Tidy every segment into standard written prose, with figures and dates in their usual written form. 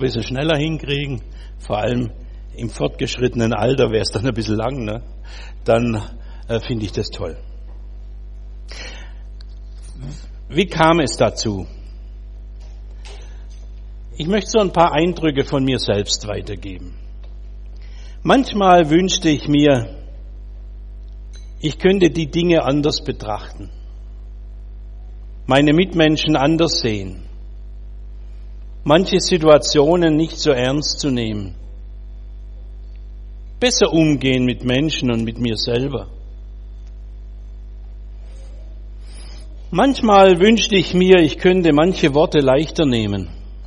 bisschen schneller hinkriegen, vor allem im fortgeschrittenen Alter wäre es dann ein bisschen lang, ne? Dann finde ich das toll. Wie kam es dazu? Ich möchte so ein paar Eindrücke von mir selbst weitergeben. Manchmal wünschte ich mir, ich könnte die Dinge anders betrachten, meine Mitmenschen anders sehen, manche Situationen nicht so ernst zu nehmen, besser umgehen mit Menschen und mit mir selber. Manchmal wünschte ich mir, ich könnte manche Worte leichter nehmen,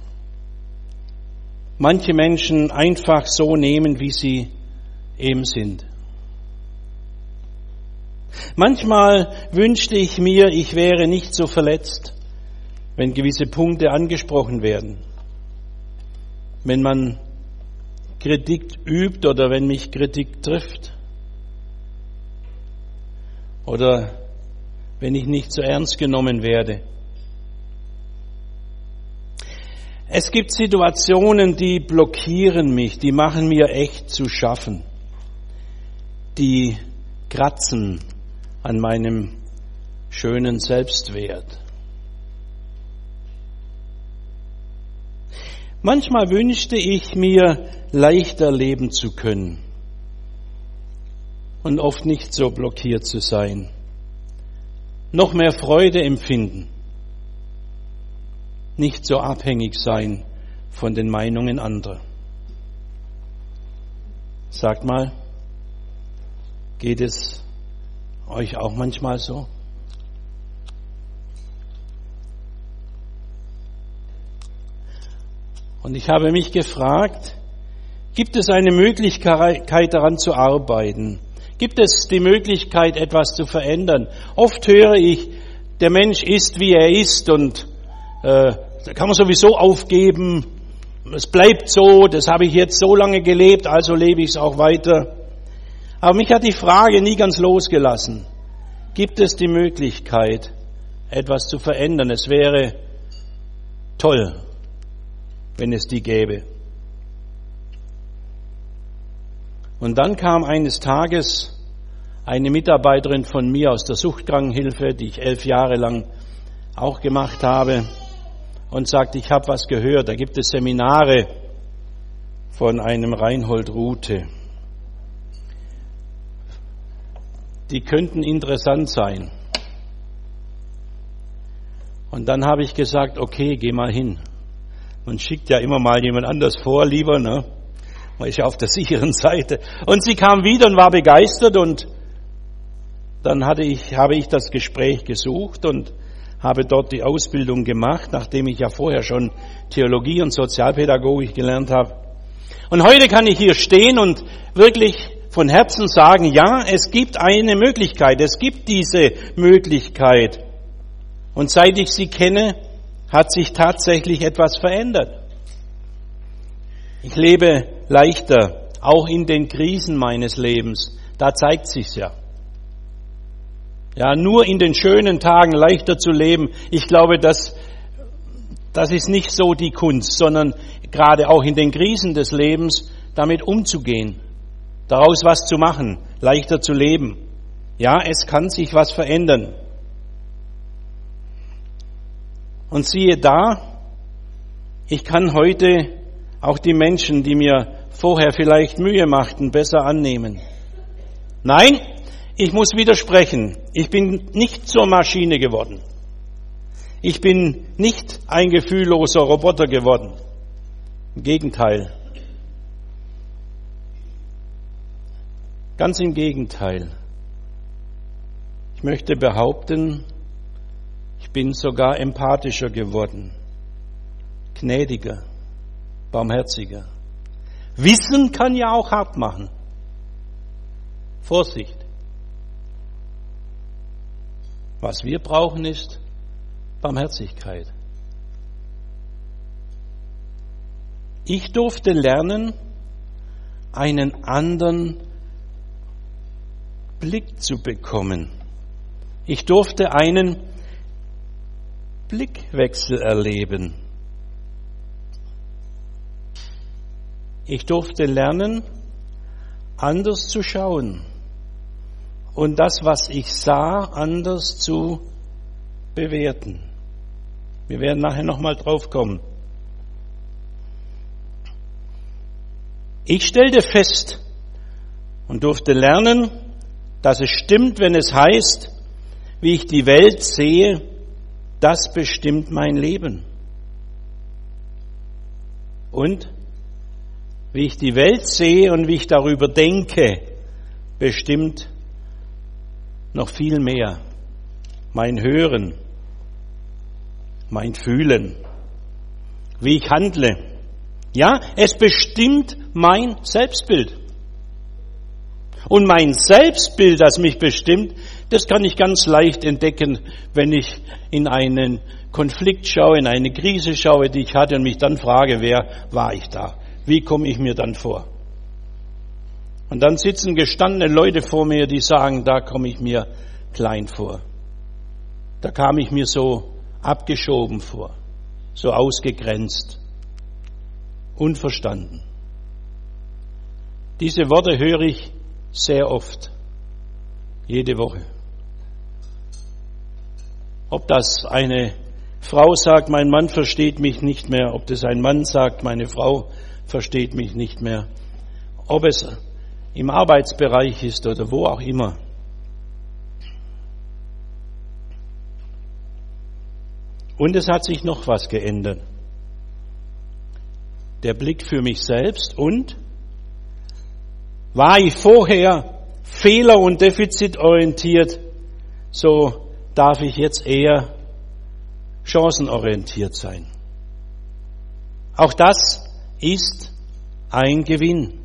manche Menschen einfach so nehmen, wie sie eben sind. Manchmal wünschte ich mir, ich wäre nicht so verletzt, wenn gewisse Punkte angesprochen werden, wenn man Kritik übt oder wenn mich Kritik trifft oder wenn ich nicht so ernst genommen werde. Es gibt Situationen, die blockieren mich, die machen mir echt zu schaffen, die kratzen an meinem schönen Selbstwert. Manchmal wünschte ich mir, leichter leben zu können und oft nicht so blockiert zu sein, noch mehr Freude empfinden, nicht so abhängig sein von den Meinungen anderer. Sagt mal, geht es euch auch manchmal so? Und ich habe mich gefragt, gibt es eine Möglichkeit daran zu arbeiten? Gibt es die Möglichkeit, etwas zu verändern? Oft höre ich, der Mensch ist, wie er ist und da kann man sowieso aufgeben. Es bleibt so, das habe ich jetzt so lange gelebt, also lebe ich es auch weiter. Aber mich hat die Frage nie ganz losgelassen. Gibt es die Möglichkeit, etwas zu verändern? Es wäre toll, wenn es die gäbe. Und dann kam eines Tages eine Mitarbeiterin von mir aus der Suchtkrankenhilfe, die ich 11 Jahre lang auch gemacht habe, und sagte, ich habe was gehört, da gibt es Seminare von einem Reinhold Ruthe. Die könnten interessant sein. Und dann habe ich gesagt, okay, geh mal hin. Man schickt ja immer mal jemand anders vor, lieber, ne? Man ist ja auf der sicheren Seite. Und sie kam wieder und war begeistert und dann habe ich das Gespräch gesucht und habe dort die Ausbildung gemacht, nachdem ich ja vorher schon Theologie und Sozialpädagogik gelernt habe. Und heute kann ich hier stehen und wirklich von Herzen sagen, ja, es gibt eine Möglichkeit, es gibt diese Möglichkeit. Und seit ich sie kenne, hat sich tatsächlich etwas verändert. Ich lebe leichter, auch in den Krisen meines Lebens. Da zeigt sich's ja. Ja, nur in den schönen Tagen leichter zu leben, ich glaube, das ist nicht so die Kunst, sondern gerade auch in den Krisen des Lebens damit umzugehen, daraus was zu machen, leichter zu leben. Ja, es kann sich was verändern. Und siehe da, ich kann heute auch die Menschen, die mir vorher vielleicht Mühe machten, besser annehmen. Nein, ich muss widersprechen. Ich bin nicht zur Maschine geworden. Ich bin nicht ein gefühlloser Roboter geworden. Im Gegenteil. Ganz im Gegenteil. Ich möchte behaupten, ich bin sogar empathischer geworden, gnädiger, barmherziger. Wissen kann ja auch hart machen. Vorsicht. Was wir brauchen ist Barmherzigkeit. Ich durfte lernen, einen anderen Blick zu bekommen. Ich durfte einen Blickwechsel erleben. Ich durfte lernen, anders zu schauen und das, was ich sah, anders zu bewerten. Wir werden nachher nochmal drauf kommen. Ich stellte fest und durfte lernen, dass es stimmt, wenn es heißt, wie ich die Welt sehe, das bestimmt mein Leben. Und wie ich die Welt sehe und wie ich darüber denke, bestimmt noch viel mehr mein Hören, mein Fühlen, wie ich handle. Ja, es bestimmt mein Selbstbild. Und mein Selbstbild, das mich bestimmt, das kann ich ganz leicht entdecken, wenn ich in einen Konflikt schaue, in eine Krise schaue, die ich hatte und mich dann frage, wer war ich da? Wie komme ich mir dann vor? Und dann sitzen gestandene Leute vor mir, die sagen, da komme ich mir klein vor. Da kam ich mir so abgeschoben vor, so ausgegrenzt, unverstanden. Diese Worte höre ich sehr oft, jede Woche. Ob das eine Frau sagt, mein Mann versteht mich nicht mehr, ob das ein Mann sagt, meine Frau versteht mich nicht mehr, ob es im Arbeitsbereich ist oder wo auch immer. Und es hat sich noch was geändert. Der Blick für mich selbst und war ich vorher fehler- und defizitorientiert, so darf ich jetzt eher chancenorientiert sein. Auch das ist ein Gewinn.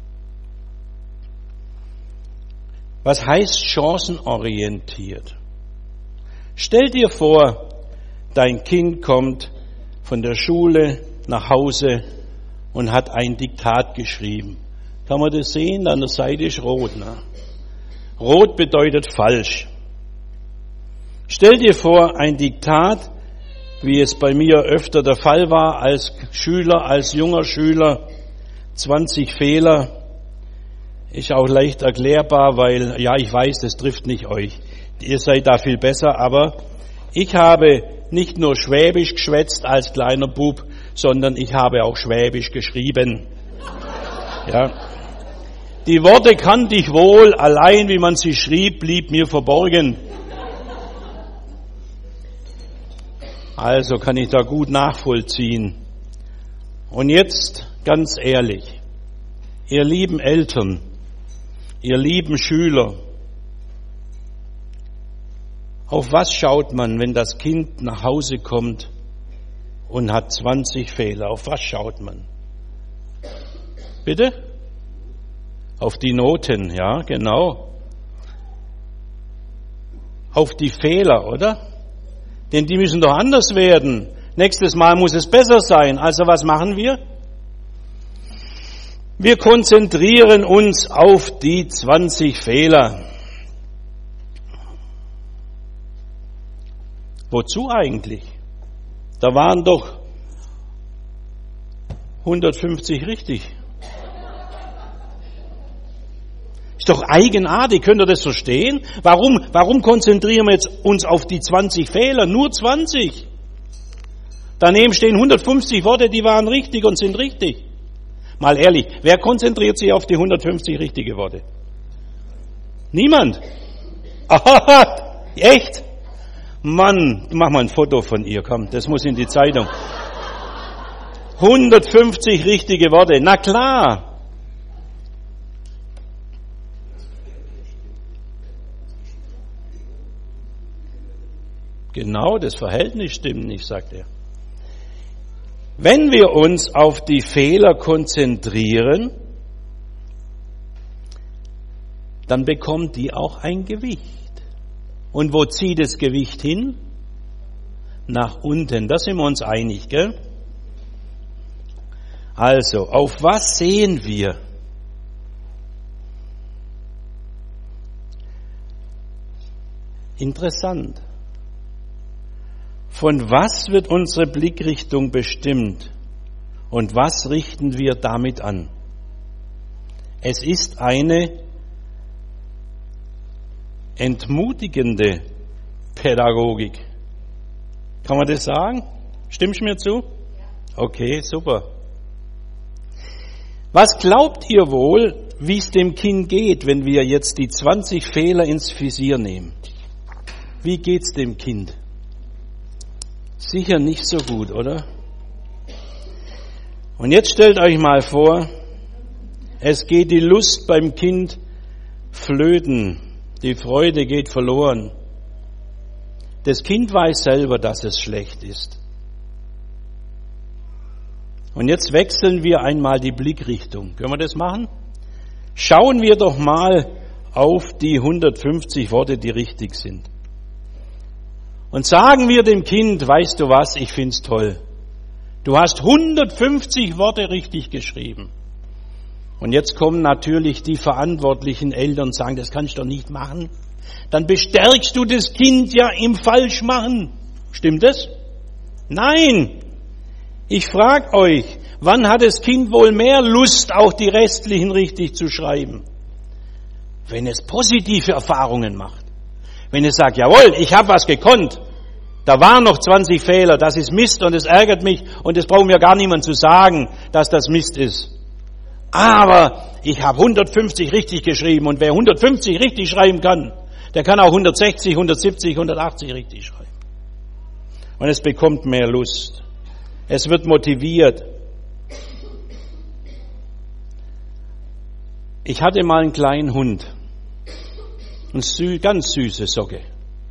Was heißt chancenorientiert? Stell dir vor, dein Kind kommt von der Schule nach Hause und hat ein Diktat geschrieben. Kann man das sehen? An der Seite ist rot. Ne? Rot bedeutet falsch. Stell dir vor, ein Diktat, wie es bei mir öfter der Fall war als Schüler, als junger Schüler, 20 Fehler, ist auch leicht erklärbar, weil, ja, ich weiß, das trifft nicht euch. Ihr seid da viel besser, aber ich habe nicht nur Schwäbisch geschwätzt als kleiner Bub, sondern ich habe auch Schwäbisch geschrieben. Ja. Die Worte kannte ich wohl, allein wie man sie schrieb, blieb mir verborgen. Also kann ich da gut nachvollziehen. Und jetzt ganz ehrlich, ihr lieben Eltern, ihr lieben Schüler, auf was schaut man, wenn das Kind nach Hause kommt und hat 20 Fehler? Auf was schaut man? Bitte? Auf die Noten, ja, genau. Auf die Fehler, oder? Denn die müssen doch anders werden. Nächstes Mal muss es besser sein. Also was machen wir? Wir konzentrieren uns auf die 20 Fehler. Wozu eigentlich? Da waren doch 150 richtig. Ist doch eigenartig, könnt ihr das verstehen? Warum konzentrieren wir jetzt uns auf die 20 Fehler? Nur 20. Daneben stehen 150 Worte, die waren richtig und sind richtig. Mal ehrlich, wer konzentriert sich auf die 150 richtige Worte? Niemand. Aha, echt? Mann, mach mal ein Foto von ihr, komm, das muss in die Zeitung. 150 richtige Worte, na klar. Genau, das Verhältnis stimmt nicht, sagt er. Wenn wir uns auf die Fehler konzentrieren, dann bekommt die auch ein Gewicht. Und wo zieht das Gewicht hin? Nach unten. Da sind wir uns einig, gell? Also, auf was sehen wir? Interessant. Von was wird unsere Blickrichtung bestimmt? Und was richten wir damit an? Es ist eine entmutigende Pädagogik. Kann man das sagen? Stimmst du mir zu? Okay, super. Was glaubt ihr wohl, wie es dem Kind geht, wenn wir jetzt die 20 Fehler ins Visier nehmen? Wie geht's dem Kind? Sicher nicht so gut, oder? Und jetzt stellt euch mal vor, es geht die Lust beim Kind flöten, die Freude geht verloren. Das Kind weiß selber, dass es schlecht ist. Und jetzt wechseln wir einmal die Blickrichtung. Können wir das machen? Schauen wir doch mal auf die 150 Worte, die richtig sind. Und sagen wir dem Kind, weißt du was, ich find's toll. Du hast 150 Worte richtig geschrieben. Und jetzt kommen natürlich die verantwortlichen Eltern und sagen, das kannst du doch nicht machen. Dann bestärkst du das Kind ja im Falschmachen. Stimmt das? Nein. Ich frage euch, wann hat das Kind wohl mehr Lust, auch die restlichen richtig zu schreiben? Wenn es positive Erfahrungen macht. Wenn es sagt, jawohl, ich habe was gekonnt. Da waren noch 20 Fehler, das ist Mist und es ärgert mich und es braucht mir gar niemand zu sagen, dass das Mist ist. Aber ich habe 150 richtig geschrieben und wer 150 richtig schreiben kann, der kann auch 160, 170, 180 richtig schreiben. Und es bekommt mehr Lust. Es wird motiviert. Ich hatte mal einen kleinen Hund. Eine ganz süße Socke.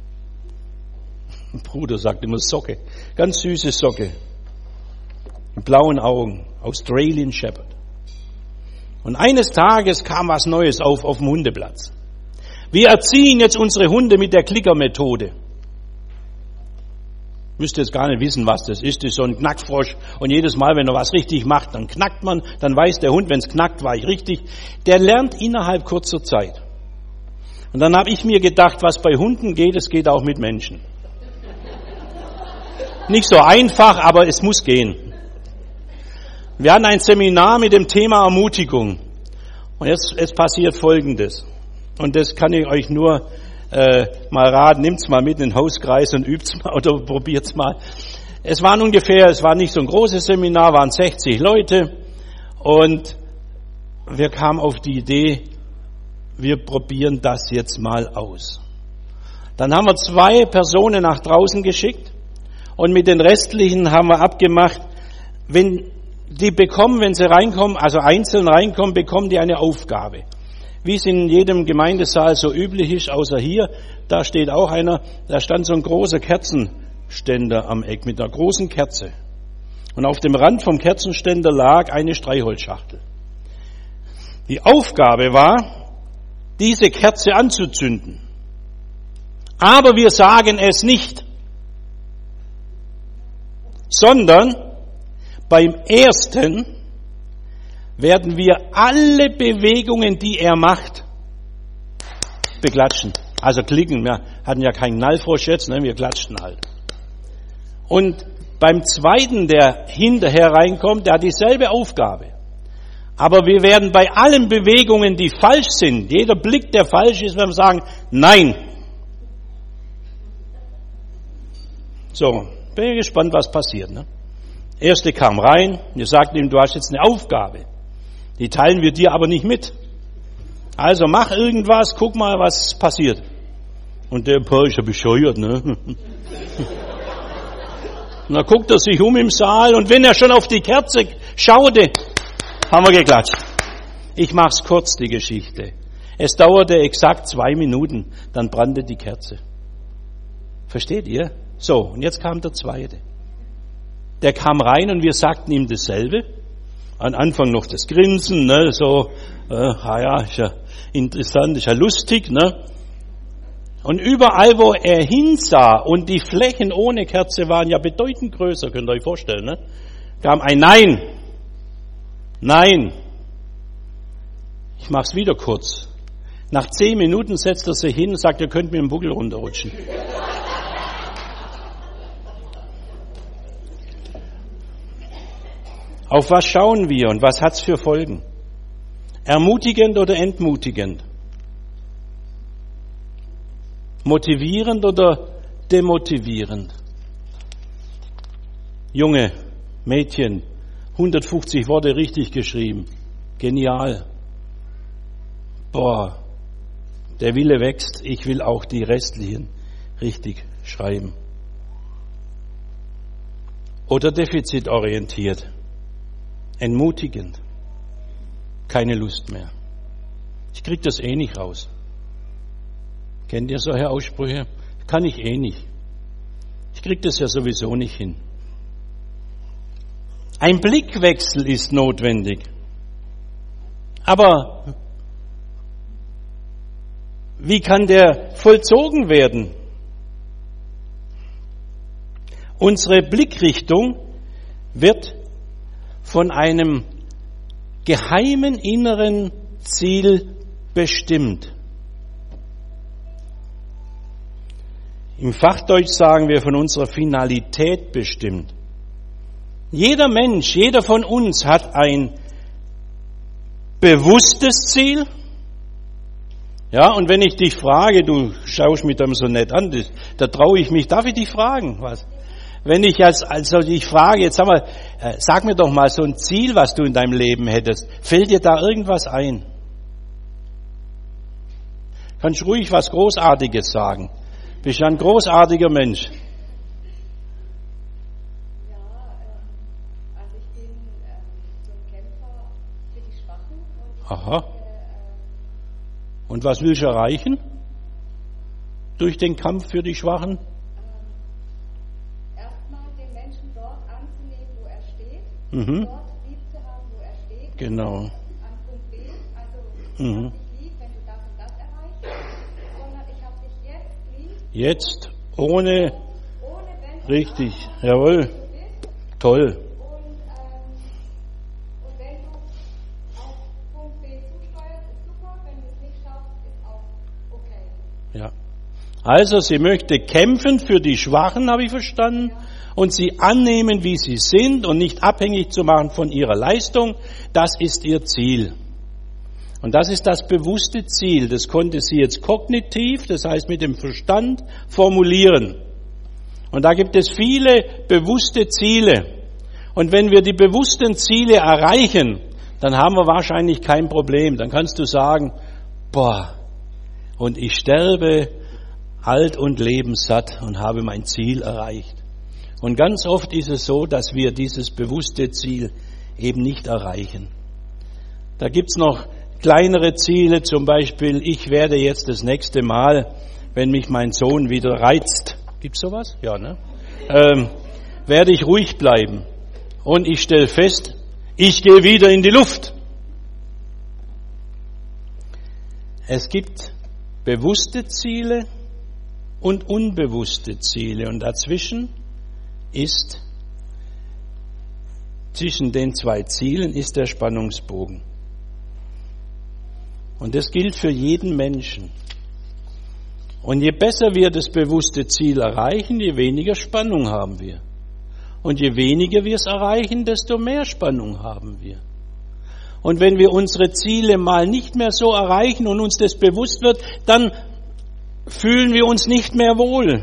Mein Bruder sagt immer Socke. Ganz süße Socke. Mit blauen Augen. Australian Shepherd. Und eines Tages kam was Neues auf dem Hundeplatz. Wir erziehen jetzt unsere Hunde mit der Klickermethode. Müsst jetzt gar nicht wissen, was das ist. Das ist so ein Knackfrosch. Und jedes Mal, wenn er was richtig macht, dann knackt man. Dann weiß der Hund, wenn es knackt, war ich richtig. Der lernt innerhalb kurzer Zeit. Und dann habe ich mir gedacht, was bei Hunden geht, es geht auch mit Menschen. Nicht so einfach, aber es muss gehen. Wir hatten ein Seminar mit dem Thema Ermutigung. Und jetzt passiert Folgendes. Und das kann ich euch nur mal raten. Nimmt's mal mit in den Hauskreis und übt's mal oder probiert's mal. Es war nicht so ein großes Seminar, waren 60 Leute. Und wir kamen auf die Idee, wir probieren das jetzt mal aus. Dann haben wir 2 Personen nach draußen geschickt. Und mit den restlichen haben wir abgemacht, wenn sie reinkommen, also einzeln reinkommen, bekommen die eine Aufgabe. Wie es in jedem Gemeindesaal so üblich ist, außer hier, da steht auch einer, da stand so ein großer Kerzenständer am Eck mit einer großen Kerze. Und auf dem Rand vom Kerzenständer lag eine Streichholzschachtel. Die Aufgabe war, diese Kerze anzuzünden. Aber wir sagen es nicht, sondern beim ersten werden wir alle Bewegungen, die er macht, beklatschen. Also klicken. Wir hatten ja keinen Knallfrosch jetzt, wir klatschten halt. Und beim zweiten, der hinterher reinkommt, der hat dieselbe Aufgabe. Aber wir werden bei allen Bewegungen, die falsch sind, jeder Blick, der falsch ist, werden wir sagen, nein. So, bin ich gespannt, was passiert. Erste kam rein, wir sagten ihm, du hast jetzt eine Aufgabe. Die teilen wir dir aber nicht mit. Also mach irgendwas, guck mal, was passiert. Und der ist ja bescheuert, ne? Und dann guckt er sich um im Saal und wenn er schon auf die Kerze schaute, haben wir geklatscht. Ich mach's kurz, die Geschichte. Es dauerte exakt 2 Minuten, dann brannte die Kerze. Versteht ihr? So, und jetzt kam der zweite. Der kam rein und wir sagten ihm dasselbe. Am Anfang noch das Grinsen, ne, so, ja, ist ja interessant, ist ja lustig, ne. Und überall, wo er hinsah und die Flächen ohne Kerze waren ja bedeutend größer, könnt ihr euch vorstellen, ne, kam ein Nein. Nein. Ich mach's wieder kurz. Nach 10 Minuten setzt er sich hin und sagt, ihr könnt mir den Buckel runterrutschen. Auf was schauen wir und was hat's für Folgen? Ermutigend oder entmutigend? Motivierend oder demotivierend? Junge, Mädchen, 150 Worte richtig geschrieben. Genial. Boah, der Wille wächst. Ich will auch die restlichen richtig schreiben. Oder defizitorientiert. Entmutigend. Keine Lust mehr. Ich krieg das eh nicht raus. Kennt ihr solche Aussprüche? Kann ich eh nicht. Ich krieg das ja sowieso nicht hin. Ein Blickwechsel ist notwendig. Aber wie kann der vollzogen werden? Unsere Blickrichtung wird von einem geheimen inneren Ziel bestimmt. Im Fachdeutsch sagen wir von unserer Finalität bestimmt. Jeder Mensch, jeder von uns hat ein bewusstes Ziel. Ja, und wenn ich dich frage, du schaust mich dann so nett an, da traue ich mich, darf ich dich fragen, was? Wenn ich also dich frage, jetzt sag mir doch mal so ein Ziel, was du in deinem Leben hättest. Fällt dir da irgendwas ein? Kannst ruhig was Großartiges sagen. Bist ja ein großartiger Mensch. Aha. Und was willst du erreichen? Durch den Kampf für die Schwachen? Erstmal den Menschen dort anzunehmen, wo er steht. Dort lieb zu haben, wo er steht. Genau. An Punkt B, also ich habe dich lieb, wenn du das und das erreichst, sondern ich habe dich jetzt lieb. Jetzt, ohne Wenn richtig, jawohl, du bist. toll. Und wenn du auf Punkt B zusteuerst, ist super. Wenn du es nicht schaffst, ist auch okay. Ja. Also sie möchte kämpfen für die Schwachen, habe ich verstanden, und sie annehmen, wie sie sind und nicht abhängig zu machen von ihrer Leistung. Das ist ihr Ziel. Und das ist das bewusste Ziel. Das konnte sie jetzt kognitiv, das heißt mit dem Verstand, formulieren. Und da gibt es viele bewusste Ziele. Und wenn wir die bewussten Ziele erreichen, dann haben wir wahrscheinlich kein Problem. Dann kannst du sagen, boah, und ich sterbe alt und lebenssatt und habe mein Ziel erreicht. Und ganz oft ist es so, dass wir dieses bewusste Ziel eben nicht erreichen. Da gibt's noch kleinere Ziele, zum Beispiel, ich werde jetzt das nächste Mal, wenn mich mein Sohn wieder reizt, gibt's sowas? Ja, ne? Werde ich ruhig bleiben. Und ich stelle fest, ich gehe wieder in die Luft. Es gibt bewusste Ziele und unbewusste Ziele. Und zwischen den zwei Zielen ist der Spannungsbogen. Und das gilt für jeden Menschen. Und je besser wir das bewusste Ziel erreichen, je weniger Spannung haben wir. Und je weniger wir es erreichen, desto mehr Spannung haben wir. Und wenn wir unsere Ziele mal nicht mehr so erreichen und uns das bewusst wird, dann fühlen wir uns nicht mehr wohl.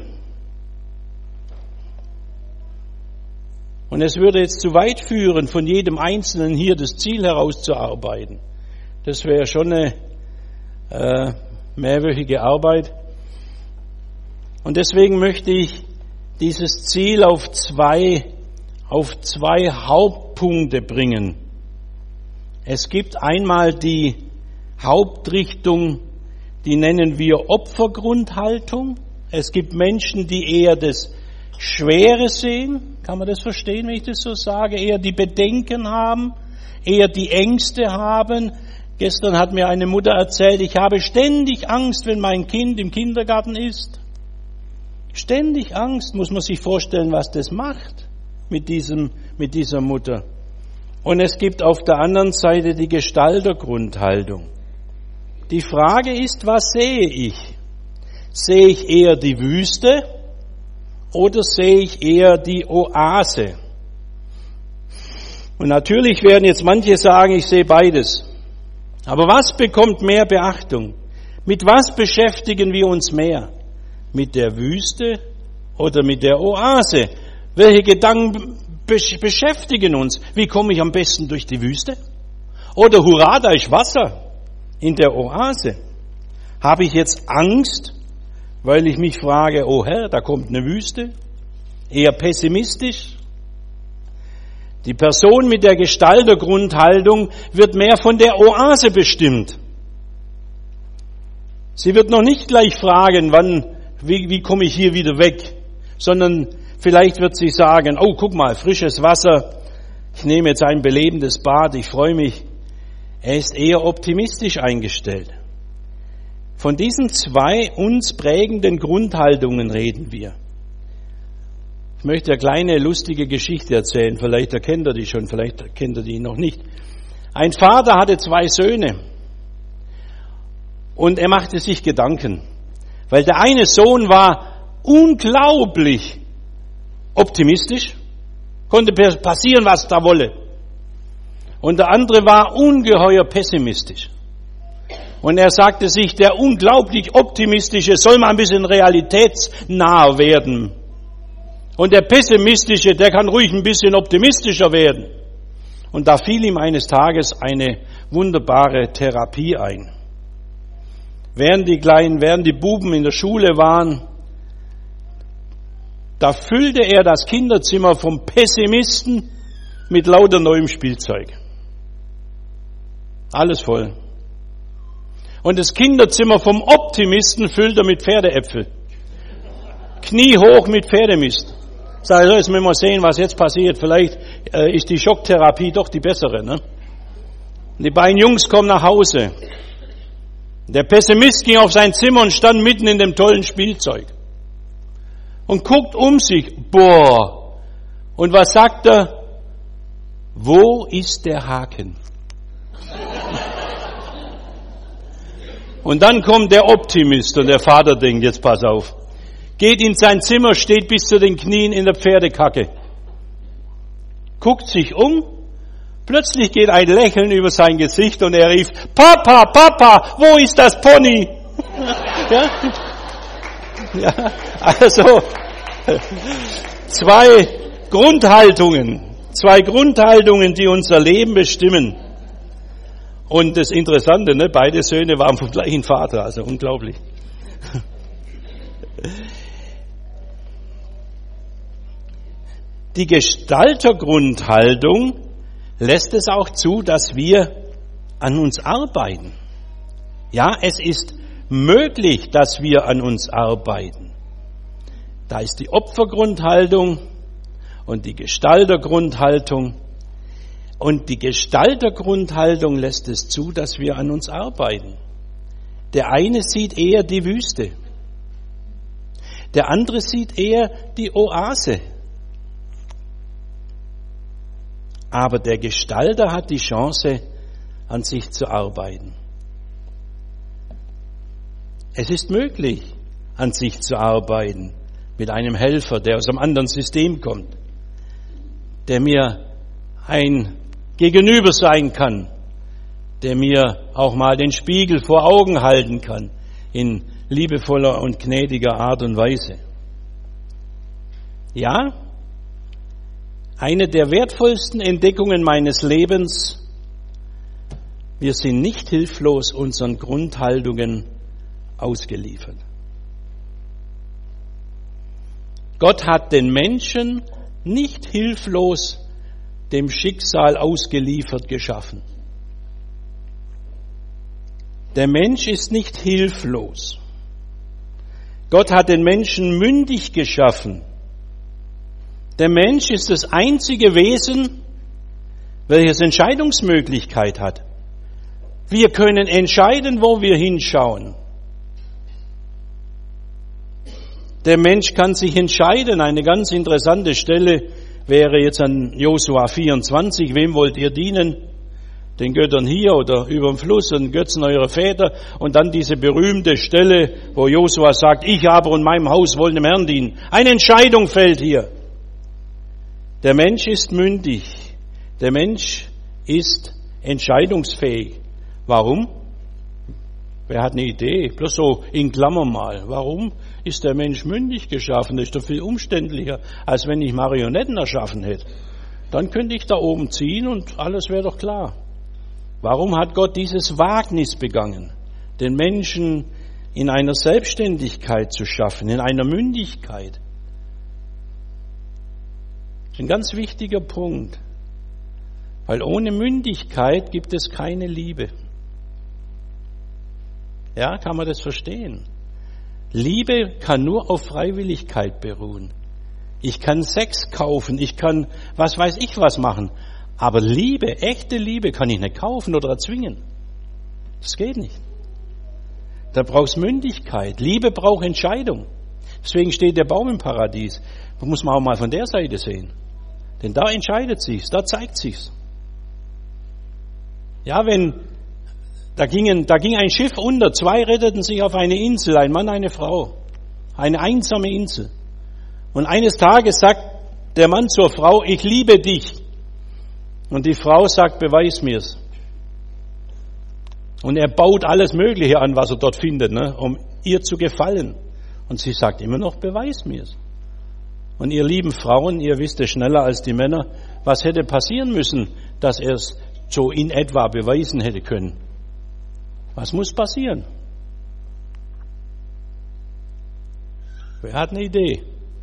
Und es würde jetzt zu weit führen, von jedem Einzelnen hier das Ziel herauszuarbeiten. Das wäre schon eine mehrwöchige Arbeit. Und deswegen möchte ich dieses Ziel auf zwei Hauptpunkte bringen. Es gibt einmal die Hauptrichtung, die nennen wir Opfergrundhaltung. Es gibt Menschen, die eher das Schwere sehen. Kann man das verstehen, wenn ich das so sage? Eher die Bedenken haben, eher die Ängste haben. Gestern hat mir eine Mutter erzählt, ich habe ständig Angst, wenn mein Kind im Kindergarten ist. Ständig Angst, muss man sich vorstellen, was das macht mit dieser Mutter. Und es gibt auf der anderen Seite die Gestaltergrundhaltung. Die Frage ist, was sehe ich? Sehe ich eher die Wüste oder sehe ich eher die Oase? Und natürlich werden jetzt manche sagen, ich sehe beides. Aber was bekommt mehr Beachtung? Mit was beschäftigen wir uns mehr? Mit der Wüste oder mit der Oase? Welche Gedanken beschäftigen uns? Wie komme ich am besten durch die Wüste? Oder hurra, da ist Wasser in der Oase. Habe ich jetzt Angst, weil ich mich frage, oh Herr, da kommt eine Wüste? Eher pessimistisch? Die Person mit der Gestaltergrundhaltung wird mehr von der Oase bestimmt. Sie wird noch nicht gleich fragen, wie komme ich hier wieder weg, sondern vielleicht wird sie sagen, oh, guck mal, frisches Wasser, ich nehme jetzt ein belebendes Bad, ich freue mich. Er ist eher optimistisch eingestellt. Von diesen zwei uns prägenden Grundhaltungen reden wir. Ich möchte eine kleine lustige Geschichte erzählen, vielleicht erkennt ihr die schon, vielleicht kennt ihr die noch nicht. Ein Vater hatte 2 Söhne und er machte sich Gedanken, weil der eine Sohn war unglaublich optimistisch, konnte passieren, was da wolle. Und der andere war ungeheuer pessimistisch. Und er sagte sich, der unglaublich optimistische soll mal ein bisschen realitätsnah werden. Und der pessimistische, der kann ruhig ein bisschen optimistischer werden. Und da fiel ihm eines Tages eine wunderbare Therapie ein. Während die Buben in der Schule waren, da füllte er das Kinderzimmer vom Pessimisten mit lauter neuem Spielzeug. Alles voll. Und das Kinderzimmer vom Optimisten füllt er mit Pferdeäpfel. Kniehoch mit Pferdemist. Sag ich, jetzt müssen wir sehen, was jetzt passiert. Vielleicht ist die Schocktherapie doch die bessere. Ne? Die beiden Jungs kommen nach Hause. Der Pessimist ging auf sein Zimmer und stand mitten in dem tollen Spielzeug. Und guckt um sich. Boah. Und was sagt er? Wo ist der Haken? Und dann kommt der Optimist und der Vater denkt, jetzt pass auf. Geht in sein Zimmer, steht bis zu den Knien in der Pferdekacke. Guckt sich um. Plötzlich geht ein Lächeln über sein Gesicht und er rief, Papa, Papa, wo ist das Pony? Ja? Ja, also, 2 Grundhaltungen, die unser Leben bestimmen. Und das Interessante, ne, beide Söhne waren vom gleichen Vater, also unglaublich. Die Gestaltergrundhaltung lässt es auch zu, dass wir an uns arbeiten. Ja, es ist möglich, dass wir an uns arbeiten. Da ist die Opfergrundhaltung und die Gestaltergrundhaltung. Und die Gestaltergrundhaltung lässt es zu, dass wir an uns arbeiten. Der eine sieht eher die Wüste. Der andere sieht eher die Oase. Aber der Gestalter hat die Chance, an sich zu arbeiten. Es ist möglich, an sich zu arbeiten, mit einem Helfer, der aus einem anderen System kommt, der mir ein Gegenüber sein kann, der mir auch mal den Spiegel vor Augen halten kann, in liebevoller und gnädiger Art und Weise. Ja, eine der wertvollsten Entdeckungen meines Lebens: Wir sind nicht hilflos unseren Grundhaltungen ausgeliefert. Gott hat den Menschen nicht hilflos dem Schicksal ausgeliefert geschaffen. Der Mensch ist nicht hilflos. Gott hat den Menschen mündig geschaffen. Der Mensch ist das einzige Wesen, welches Entscheidungsmöglichkeit hat. Wir können entscheiden, wo wir hinschauen. Der Mensch kann sich entscheiden. Eine ganz interessante Stelle wäre jetzt an Josua 24. Wem wollt ihr dienen? Den Göttern hier oder über dem Fluss und Götzen eurer Väter. Und dann diese berühmte Stelle, wo Josua sagt, ich aber und meinem Haus wollen dem Herrn dienen. Eine Entscheidung fällt hier. Der Mensch ist mündig. Der Mensch ist entscheidungsfähig. Warum? Wer hat eine Idee? Bloß so in Klammern mal. Warum ist der Mensch mündig geschaffen? Das ist doch viel umständlicher, als wenn ich Marionetten erschaffen hätte. Dann könnte ich da oben ziehen und alles wäre doch klar. Warum hat Gott dieses Wagnis begangen, den Menschen in einer Selbstständigkeit zu schaffen, in einer Mündigkeit? Ein ganz wichtiger Punkt. Weil ohne Mündigkeit gibt es keine Liebe. Ja, kann man das verstehen? Liebe kann nur auf Freiwilligkeit beruhen. Ich kann Sex kaufen, ich kann was weiß ich was machen. Aber Liebe, echte Liebe kann ich nicht kaufen oder erzwingen. Das geht nicht. Da brauchst Mündigkeit. Liebe braucht Entscheidung. Deswegen steht der Baum im Paradies. Das muss man auch mal von der Seite sehen. Denn da entscheidet sich's, da zeigt sich's. Ja, da ging ein Schiff unter, 2 retteten sich auf eine Insel, ein Mann, eine Frau. Eine einsame Insel. Und eines Tages sagt der Mann zur Frau, ich liebe dich. Und die Frau sagt, beweis mir's. Und er baut alles Mögliche an, was er dort findet, um ihr zu gefallen. Und sie sagt immer noch, beweis mir's. Und ihr lieben Frauen, ihr wisst es schneller als die Männer, was hätte passieren müssen, dass er es so in etwa beweisen hätte können. Was muss passieren? Wer hat eine Idee?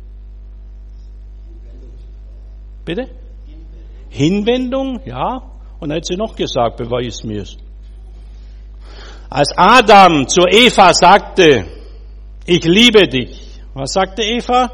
Bitte? Hinwendung, ja. Und dann hat sie noch gesagt, beweis mir's. Als Adam zur Eva sagte, ich liebe dich. Was sagte Eva?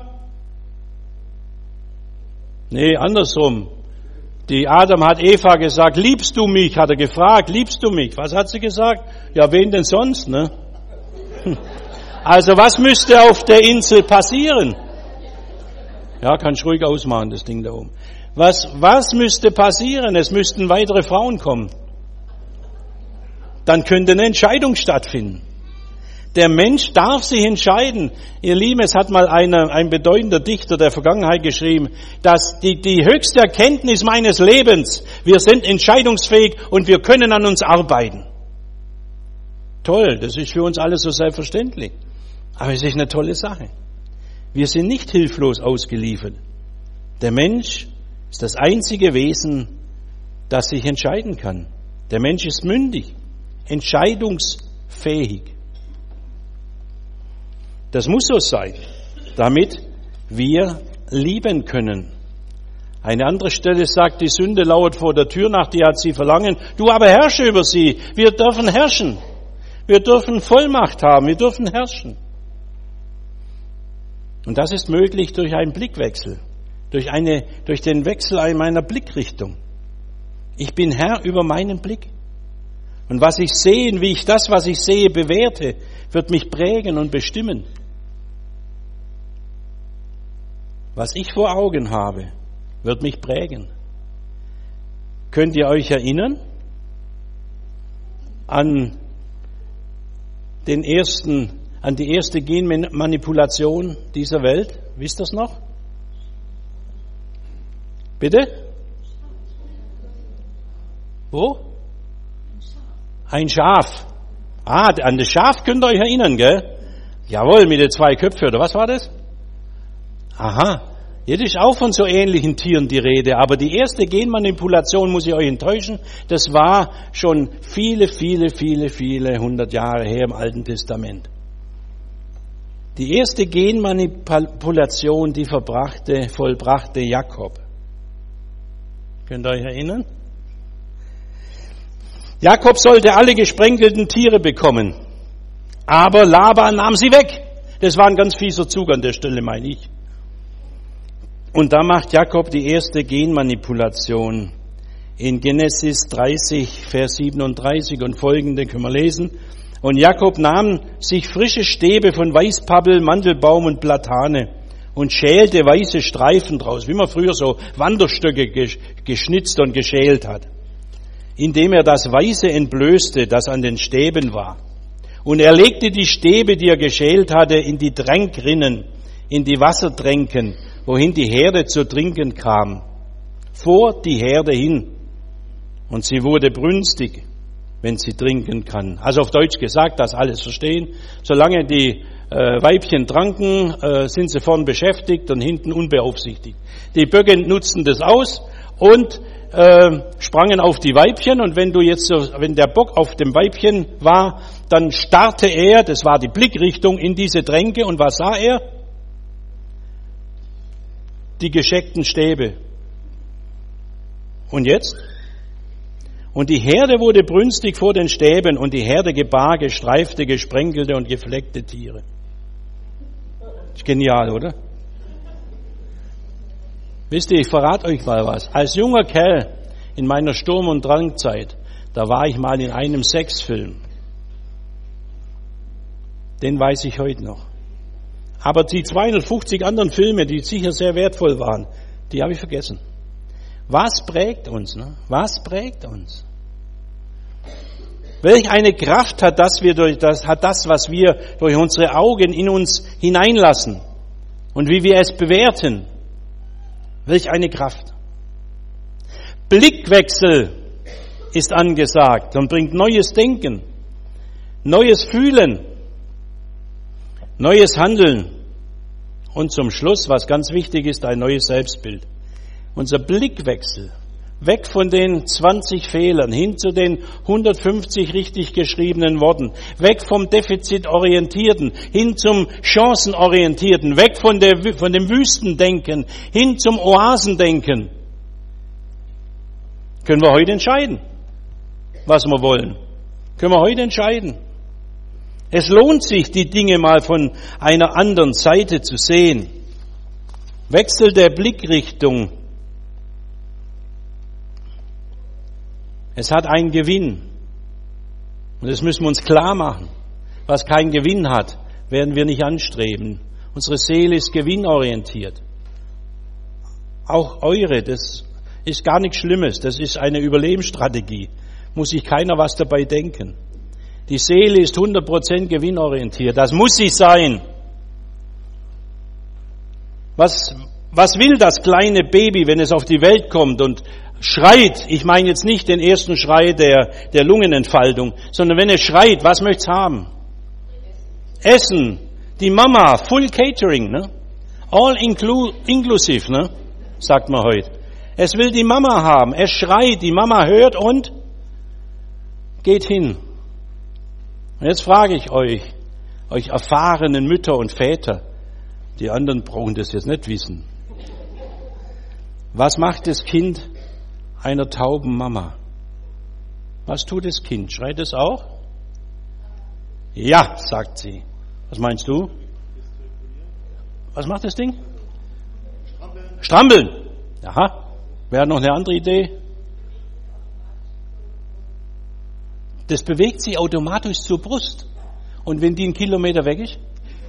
Nee, andersrum. Die Adam hat Eva gesagt, liebst du mich? Hat er gefragt, liebst du mich? Was hat sie gesagt? Ja, wen denn sonst, ne? Also was müsste auf der Insel passieren? Ja, kannst ruhig ausmachen, das Ding da oben. Was müsste passieren? Es müssten weitere Frauen kommen. Dann könnte eine Entscheidung stattfinden. Der Mensch darf sich entscheiden. Ihr Lieben, es hat mal ein bedeutender Dichter der Vergangenheit geschrieben, dass die höchste Erkenntnis meines Lebens, wir sind entscheidungsfähig und wir können an uns arbeiten. Toll, das ist für uns alles so selbstverständlich. Aber es ist eine tolle Sache. Wir sind nicht hilflos ausgeliefert. Der Mensch ist das einzige Wesen, das sich entscheiden kann. Der Mensch ist mündig, entscheidungsfähig. Das muss so sein, damit wir lieben können. Eine andere Stelle sagt, die Sünde lauert vor der Tür, nach dir hat sie Verlangen. Du aber herrsche über sie. Wir dürfen herrschen. Wir dürfen Vollmacht haben. Wir dürfen herrschen. Und das ist möglich durch einen Blickwechsel, durch den Wechsel meiner Blickrichtung. Ich bin Herr über meinen Blick. Und was ich sehe und wie ich das, was ich sehe, bewerte, wird mich prägen und bestimmen. Was ich vor Augen habe, wird mich prägen. Könnt ihr euch erinnern an die erste Genmanipulation dieser Welt? Wisst ihr das noch? Bitte? Wo? Ein Schaf. An das Schaf könnt ihr euch erinnern, gell? Jawohl, mit den 2 Köpfen, oder was war das? Aha. Jetzt ist auch von so ähnlichen Tieren die Rede, aber die erste Genmanipulation, muss ich euch enttäuschen, das war schon viele 100 Jahre her im Alten Testament. Die erste Genmanipulation, die vollbrachte Jakob. Könnt ihr euch erinnern? Jakob sollte alle gesprenkelten Tiere bekommen, aber Laban nahm sie weg. Das war ein ganz fieser Zug an der Stelle, meine ich. Und da macht Jakob die erste Genmanipulation. In Genesis 30, Vers 37 und folgende können wir lesen. Und Jakob nahm sich frische Stäbe von Weißpappel, Mandelbaum und Platane und schälte weiße Streifen draus, wie man früher so Wanderstöcke geschnitzt und geschält hat, indem er das Weiße entblößte, das an den Stäben war. Und er legte die Stäbe, die er geschält hatte, in die Tränkrinnen, in die Wassertränken, wohin die Herde zu trinken kam. vor die Herde hin. Und sie wurde brünstig, wenn sie trinken kann. Also auf Deutsch gesagt, dass alles verstehen. Solange die Weibchen tranken, sind sie vorn beschäftigt und hinten unbeaufsichtigt. Die Böcke nutzten das aus und sprangen auf die Weibchen. Und wenn der Bock auf dem Weibchen war, dann starrte er, das war die Blickrichtung, in diese Tränke. Und was sah er? Die gescheckten Stäbe. Und jetzt? Und die Herde wurde brünstig vor den Stäben und die Herde gebar gestreifte, gesprenkelte und gefleckte Tiere. Ist genial, oder? Wisst ihr, ich verrate euch mal was. Als junger Kerl in meiner Sturm- und Drangzeit, da war ich mal in einem Sexfilm. Den weiß ich heute noch. Aber die 250 anderen Filme, die sicher sehr wertvoll waren, die habe ich vergessen. Was prägt uns? Ne? Was prägt uns? Welch eine Kraft hat das, was wir durch unsere Augen in uns hineinlassen und wie wir es bewerten? Welch eine Kraft. Blickwechsel ist angesagt und bringt neues Denken, neues Fühlen, neues Handeln und zum Schluss, was ganz wichtig ist, ein neues Selbstbild. Unser Blickwechsel, weg von den 20 Fehlern hin zu den 150 richtig geschriebenen Worten, weg vom Defizitorientierten hin zum Chancenorientierten, weg von dem Wüstendenken hin zum Oasendenken. Können wir heute entscheiden, was wir wollen. Können wir heute entscheiden. Es lohnt sich, die Dinge mal von einer anderen Seite zu sehen. Wechsel der Blickrichtung. Es hat einen Gewinn. Und das müssen wir uns klar machen. Was keinen Gewinn hat, werden wir nicht anstreben. Unsere Seele ist gewinnorientiert. Auch eure, das ist gar nichts Schlimmes. Das ist eine Überlebensstrategie. Muss sich keiner was dabei denken. Die Seele ist 100% gewinnorientiert. Das muss sie sein. Was will das kleine Baby, wenn es auf die Welt kommt und schreit? Ich meine jetzt nicht den ersten Schrei der Lungenentfaltung, sondern wenn es schreit, was möchte es haben? Essen. Die Mama, Full Catering, ne? All inclusive, ne? Sagt man heute. Es will die Mama haben. Es schreit, die Mama hört und geht hin. Und jetzt frage ich euch erfahrenen Mütter und Väter, die anderen brauchen das jetzt nicht wissen. Was macht das Kind einer tauben Mama? Was tut das Kind? Schreit es auch? Ja, sagt sie. Was meinst du? Was macht das Ding? Strampeln. Aha. Wer hat noch eine andere Idee? Das bewegt sich automatisch zur Brust. Und wenn die 1 Kilometer weg ist?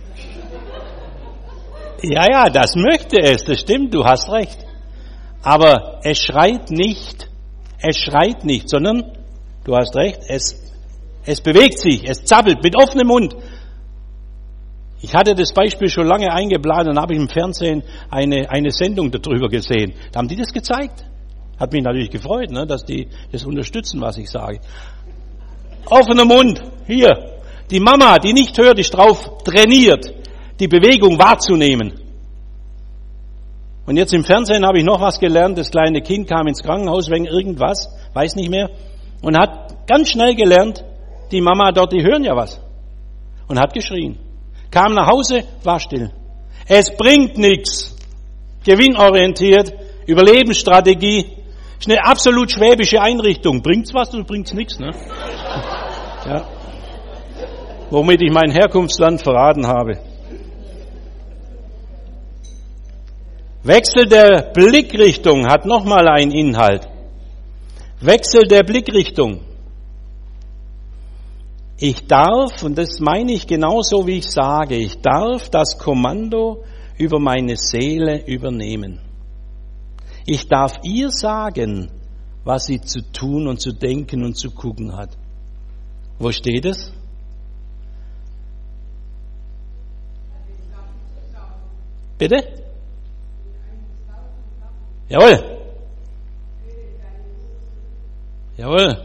Ja, das möchte es. Das stimmt, du hast recht. Aber es schreit nicht, sondern, du hast recht, es bewegt sich, es zappelt mit offenem Mund. Ich hatte das Beispiel schon lange eingeplant und habe ich im Fernsehen eine Sendung darüber gesehen. Da haben die das gezeigt. Hat mich natürlich gefreut, ne, dass die das unterstützen, was ich sage. Offener Mund, hier. Die Mama, die nicht hört, ist drauf trainiert, die Bewegung wahrzunehmen. Und jetzt im Fernsehen habe ich noch was gelernt. Das kleine Kind kam ins Krankenhaus wegen irgendwas, weiß nicht mehr, und hat ganz schnell gelernt, die Mama dort, die hören ja was. Und hat geschrien. Kam nach Hause, war still. Es bringt nichts. Gewinnorientiert, Überlebensstrategie. Ist eine absolut schwäbische Einrichtung. Bringt's was oder bringt's nichts, ne? Ja. Womit ich mein Herkunftsland verraten habe. Wechsel der Blickrichtung hat nochmal einen Inhalt. Wechsel der Blickrichtung. Ich darf, und das meine ich genauso wie ich sage, ich darf das Kommando über meine Seele übernehmen. Ich darf ihr sagen, was sie zu tun und zu denken und zu gucken hat. Wo steht es? Bitte? Jawohl. Jawohl.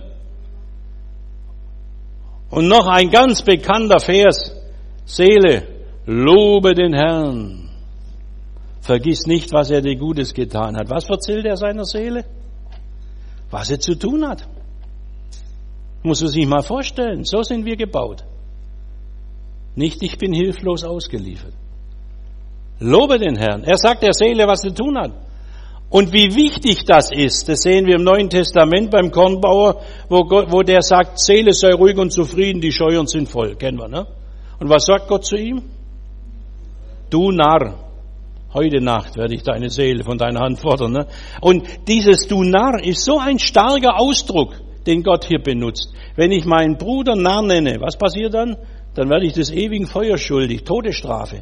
Und noch ein ganz bekannter Vers. Seele, lobe den Herrn. Vergiss nicht, was er dir Gutes getan hat. Was erzählt er seiner Seele? Was er zu tun hat. Muss man sich mal vorstellen. So sind wir gebaut. Nicht, ich bin hilflos ausgeliefert. Lobe den Herrn. Er sagt der Seele, was sie zu tun hat. Und wie wichtig das ist, das sehen wir im Neuen Testament beim Kornbauer, wo der sagt, Seele sei ruhig und zufrieden, die Scheuern sind voll. Kennen wir, ne? Und was sagt Gott zu ihm? Du Narr, heute Nacht werde ich deine Seele von deiner Hand fordern. Ne? Und dieses Du Narr ist so ein starker Ausdruck, den Gott hier benutzt. Wenn ich meinen Bruder Narr nenne, was passiert dann? Dann werde ich des ewigen Feuers schuldig, Todesstrafe.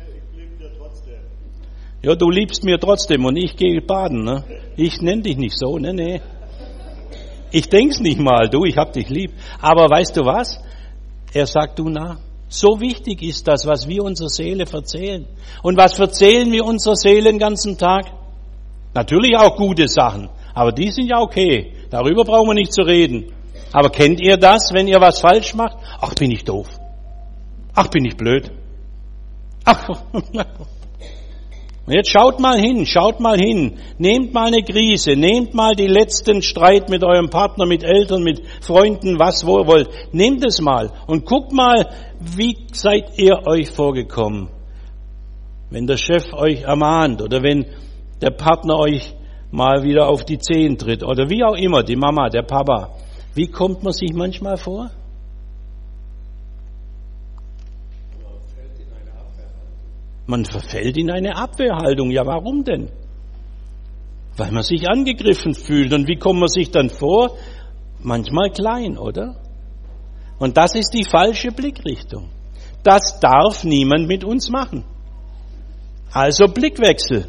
Ja, du liebst mir trotzdem und ich gehe baden. Ne? Ich nenne dich nicht so, ne? Ich denk's nicht mal, du, ich hab dich lieb. Aber weißt du was? Er sagt, du Narr. So wichtig ist das, was wir unserer Seele erzählen. Und was erzählen wir unserer Seele den ganzen Tag? Natürlich auch gute Sachen, aber die sind ja okay. Darüber brauchen wir nicht zu reden. Aber kennt ihr das, wenn ihr was falsch macht? Ach, bin ich doof. Ach, bin ich blöd. Ach, jetzt schaut mal hin. Nehmt mal eine Krise, nehmt mal die letzten Streit mit eurem Partner, mit Eltern, mit Freunden, was wo ihr wollt. Nehmt es mal und guckt mal, wie seid ihr euch vorgekommen. Wenn der Chef euch ermahnt oder wenn der Partner euch mal wieder auf die Zehen tritt oder wie auch immer, die Mama, der Papa. Wie kommt man sich manchmal vor? Man verfällt in eine Abwehrhaltung. Ja, warum denn? Weil man sich angegriffen fühlt. Und wie kommt man sich dann vor? Manchmal klein, oder? Und das ist die falsche Blickrichtung. Das darf niemand mit uns machen. Also Blickwechsel.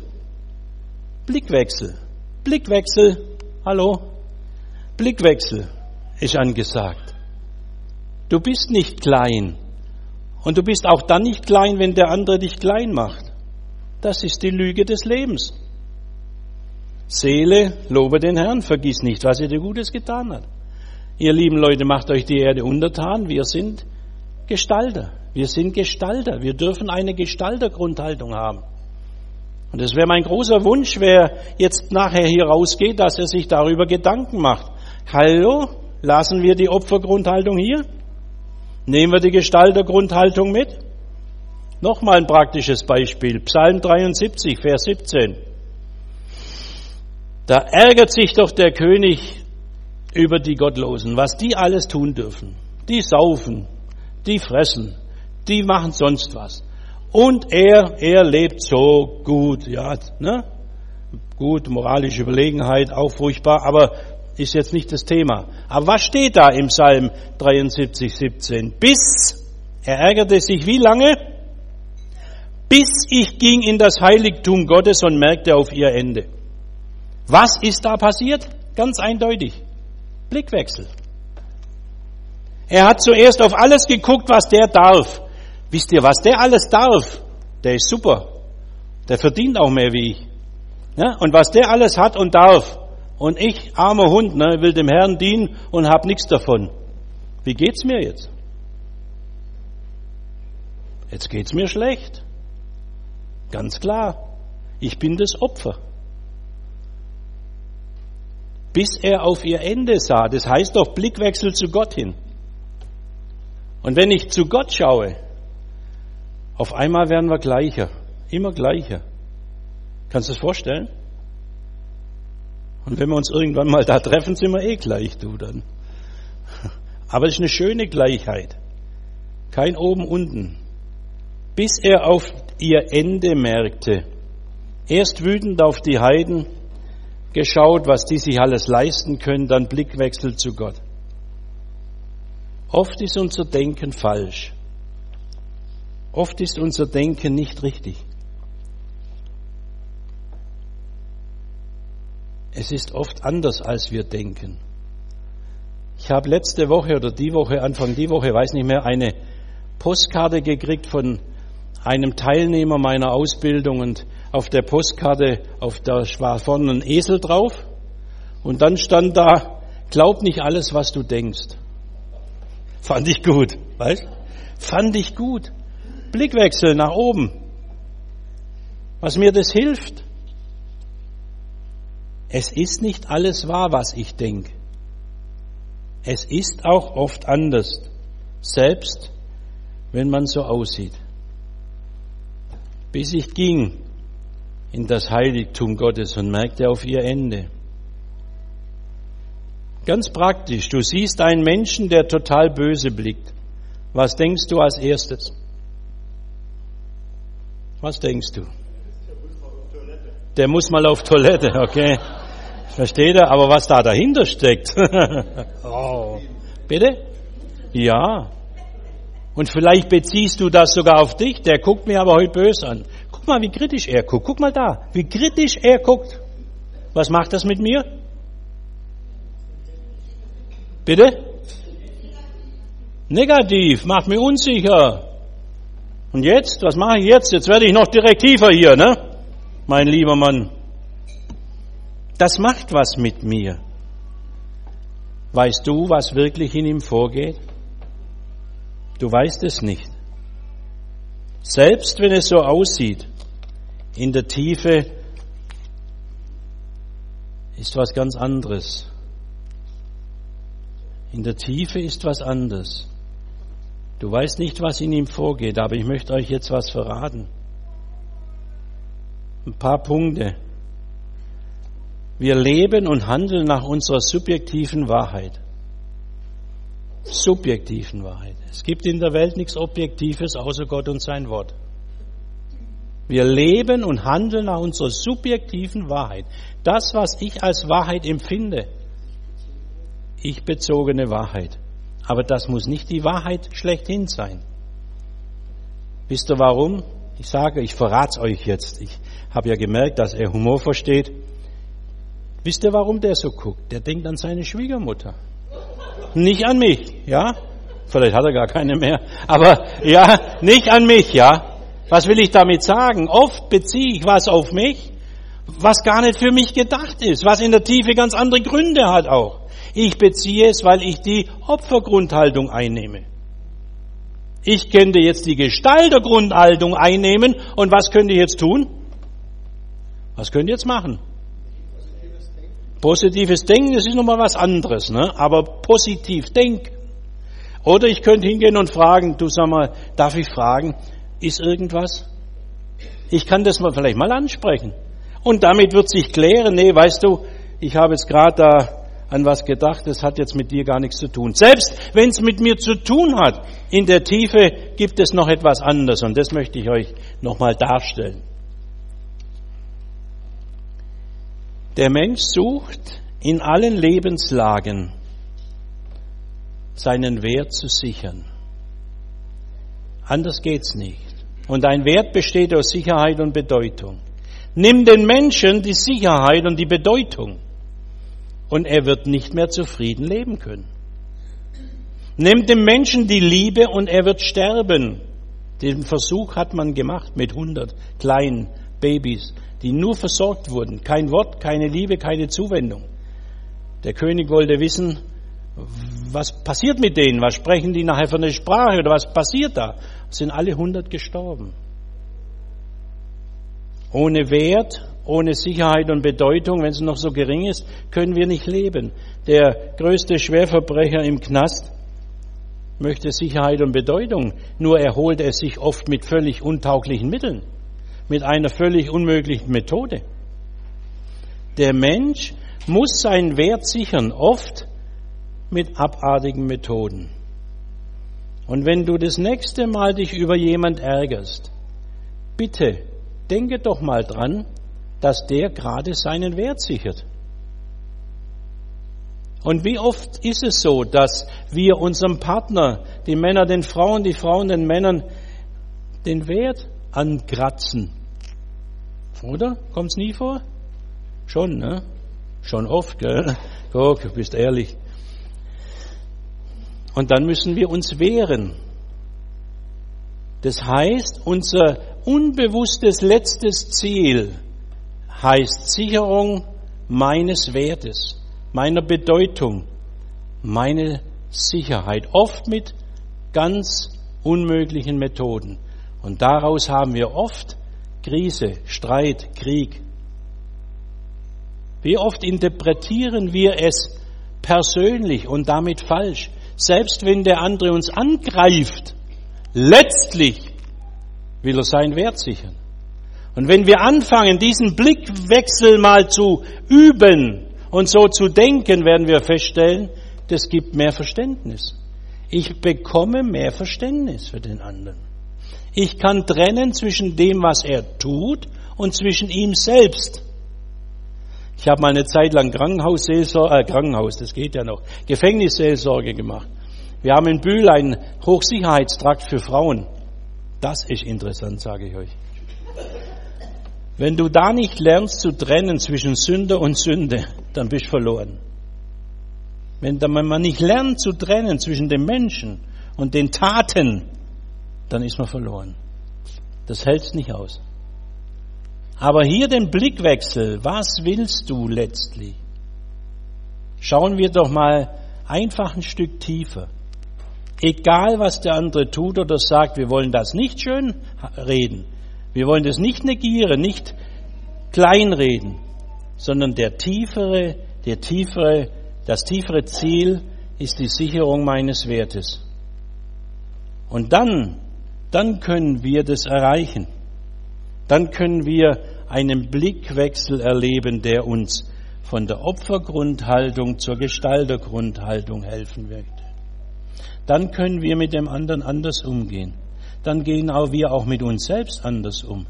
Hallo? Blickwechsel ist angesagt. Du bist nicht klein. Und du bist auch dann nicht klein, wenn der andere dich klein macht. Das ist die Lüge des Lebens. Seele, lobe den Herrn, vergiss nicht, was er dir Gutes getan hat. Ihr lieben Leute, macht euch die Erde untertan. Wir sind Gestalter. Wir dürfen eine Gestaltergrundhaltung haben. Und es wäre mein großer Wunsch, wer jetzt nachher hier rausgeht, dass er sich darüber Gedanken macht. Hallo, lassen wir die Opfergrundhaltung hier? Nehmen wir die Gestaltergrundhaltung mit? Nochmal ein praktisches Beispiel. Psalm 73, Vers 17. Da ärgert sich doch der König über die Gottlosen, was die alles tun dürfen. Die saufen, die fressen, die machen sonst was. Und er lebt so gut, ja, ne? Gut, moralische Überlegenheit, auch furchtbar, aber ist jetzt nicht das Thema. Aber was steht da im Psalm 73, 17? Er ärgerte sich wie lange? Bis ich ging in das Heiligtum Gottes und merkte auf ihr Ende. Was ist da passiert? Ganz eindeutig. Blickwechsel. Er hat zuerst auf alles geguckt, was der darf. Wisst ihr, was der alles darf? Der ist super. Der verdient auch mehr wie ich. Ja? Und was der alles hat und darf. Und ich, armer Hund, will dem Herrn dienen und hab nichts davon. Wie geht's mir jetzt? Jetzt geht's mir schlecht. Ganz klar. Ich bin das Opfer. Bis er auf ihr Ende sah. Das heißt doch Blickwechsel zu Gott hin. Und wenn ich zu Gott schaue, auf einmal werden wir gleicher. Immer gleicher. Kannst du das vorstellen? Und wenn wir uns irgendwann mal da treffen, sind wir gleich, du dann. Aber es ist eine schöne Gleichheit. Kein oben, unten. Bis er auf ihr Ende merkte. Erst wütend auf die Heiden, geschaut, was die sich alles leisten können, dann Blickwechsel zu Gott. Oft ist unser Denken falsch. Oft ist unser Denken nicht richtig. Es ist oft anders, als wir denken. Ich habe letzte Woche oder Anfang die Woche, weiß nicht mehr, eine Postkarte gekriegt von einem Teilnehmer meiner Ausbildung und auf der Postkarte, da war vorne ein Esel drauf und dann stand da, glaub nicht alles, was du denkst. Fand ich gut, weißt? Fand ich gut. Blickwechsel nach oben. Was mir das hilft. Es ist nicht alles wahr, was ich denke. Es ist auch oft anders, selbst wenn man so aussieht. Bis ich ging in das Heiligtum Gottes und merkte auf ihr Ende. Ganz praktisch, du siehst einen Menschen, der total böse blickt. Was denkst du als erstes? Was denkst du? Der muss mal auf Toilette, okay. Versteht er? Aber was da dahinter steckt? Oh. Bitte? Ja. Und vielleicht beziehst du das sogar auf dich. Der guckt mir aber heute böse an. Guck mal, wie kritisch er guckt. Guck mal da, wie kritisch er guckt. Was macht das mit mir? Bitte? Negativ, macht mich unsicher. Und jetzt? Was mache ich jetzt? Jetzt werde ich noch direktiver hier, ne? Mein lieber Mann. Das macht was mit mir. Weißt du, was wirklich in ihm vorgeht? Du weißt es nicht. Selbst wenn es so aussieht, in der Tiefe ist was ganz anderes. In der Tiefe ist was anderes. Du weißt nicht, was in ihm vorgeht, aber ich möchte euch jetzt was verraten. Ein paar Punkte. Wir leben und handeln nach unserer subjektiven Wahrheit. Subjektiven Wahrheit. Es gibt in der Welt nichts Objektives außer Gott und sein Wort. Wir leben und handeln nach unserer subjektiven Wahrheit. Das, was ich als Wahrheit empfinde, ich bezogene Wahrheit. Aber das muss nicht die Wahrheit schlechthin sein. Wisst ihr warum? Ich verrate es euch jetzt. Ich habe ja gemerkt, dass er Humor versteht. Wisst ihr, warum der so guckt? Der denkt an seine Schwiegermutter. Nicht an mich, ja? Vielleicht hat er gar keine mehr. Aber ja, nicht an mich, ja? Was will ich damit sagen? Oft beziehe ich was auf mich, was gar nicht für mich gedacht ist, was in der Tiefe ganz andere Gründe hat auch. Ich beziehe es, weil ich die Opfergrundhaltung einnehme. Ich könnte jetzt die Gestaltergrundhaltung einnehmen und was könnt ihr jetzt tun? Was könnt ihr jetzt machen? Positives Denken, das ist nochmal was anderes, ne? Aber positiv denken. Oder ich könnte hingehen und fragen, du sag mal, darf ich fragen, ist irgendwas? Ich kann das vielleicht mal ansprechen. Und damit wird sich klären, nee, weißt du, ich habe jetzt gerade da an was gedacht, das hat jetzt mit dir gar nichts zu tun. Selbst wenn es mit mir zu tun hat, in der Tiefe gibt es noch etwas anderes und das möchte ich euch nochmal darstellen. Der Mensch sucht in allen Lebenslagen seinen Wert zu sichern. Anders geht's nicht. Und ein Wert besteht aus Sicherheit und Bedeutung. Nimm den Menschen die Sicherheit und die Bedeutung und er wird nicht mehr zufrieden leben können. Nimm dem Menschen die Liebe und er wird sterben. Den Versuch hat man gemacht mit 100 kleinen Babys, die nur versorgt wurden. Kein Wort, keine Liebe, keine Zuwendung. Der König wollte wissen, was passiert mit denen? Was sprechen die nachher für eine Sprache? Oder was passiert da? Sind alle 100 gestorben. Ohne Wert, ohne Sicherheit und Bedeutung, wenn es noch so gering ist, können wir nicht leben. Der größte Schwerverbrecher im Knast möchte Sicherheit und Bedeutung, nur erholt er sich oft mit völlig untauglichen Mitteln, mit einer völlig unmöglichen Methode. Der Mensch muss seinen Wert sichern, oft mit abartigen Methoden. Und wenn du das nächste Mal dich über jemand ärgerst, bitte denke doch mal dran, dass der gerade seinen Wert sichert. Und wie oft ist es so, dass wir unserem Partner, die Männer den Frauen, die Frauen den Männern, den Wert ankratzen? Oder? Kommt's nie vor? Schon, ne? Schon oft, gell? Guck, du bist ehrlich. Und dann müssen wir uns wehren. Das heißt, unser unbewusstes letztes Ziel heißt Sicherung meines Wertes, meiner Bedeutung, meine Sicherheit. Oft mit ganz unmöglichen Methoden. Und daraus haben wir oft Krise, Streit, Krieg. Wie oft interpretieren wir es persönlich und damit falsch? Selbst wenn der andere uns angreift, letztlich will er seinen Wert sichern. Und wenn wir anfangen, diesen Blickwechsel mal zu üben und so zu denken, werden wir feststellen, das gibt mehr Verständnis. Ich bekomme mehr Verständnis für den anderen. Ich kann trennen zwischen dem, was er tut, und zwischen ihm selbst. Ich habe mal eine Zeit lang das geht ja noch, Gefängnisseelsorge gemacht. Wir haben in Bühl einen Hochsicherheitstrakt für Frauen. Das ist interessant, sage ich euch. Wenn du da nicht lernst zu trennen zwischen Sünder und Sünde, dann bist du verloren. Wenn man nicht lernt zu trennen zwischen dem Menschen und den Taten, dann ist man verloren. Das hält's nicht aus. Aber hier den Blickwechsel, was willst du letztlich? Schauen wir doch mal einfach ein Stück tiefer. Egal, was der andere tut oder sagt, wir wollen das nicht schön reden. Wir wollen das nicht negieren, nicht kleinreden, sondern das tiefere Ziel ist die Sicherung meines Wertes. Und dann können wir das erreichen. Dann können wir einen Blickwechsel erleben, der uns von der Opfergrundhaltung zur Gestaltergrundhaltung helfen wird. Dann können wir mit dem anderen anders umgehen. Dann gehen wir auch mit uns selbst anders um.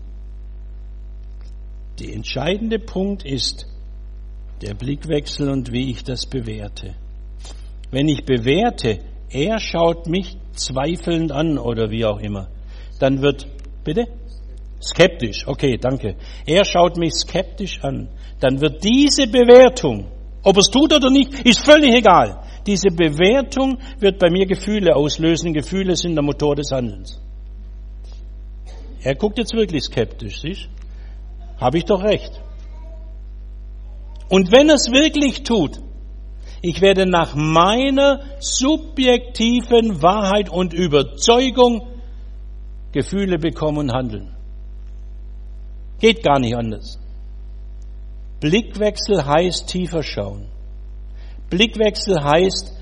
Der entscheidende Punkt ist der Blickwechsel und wie ich das bewerte. Wenn ich bewerte, er schaut mich zweifelnd an oder wie auch immer, dann wird, bitte? Skeptisch, okay, danke. Er schaut mich skeptisch an. Dann wird diese Bewertung, ob er es tut oder nicht, ist völlig egal. Diese Bewertung wird bei mir Gefühle auslösen. Gefühle sind der Motor des Handelns. Er guckt jetzt wirklich skeptisch, siehst? Habe ich doch recht. Und wenn er es wirklich tut, ich werde nach meiner subjektiven Wahrheit und Überzeugung Gefühle bekommen und handeln. Geht gar nicht anders. Blickwechsel heißt tiefer schauen. Blickwechsel heißt,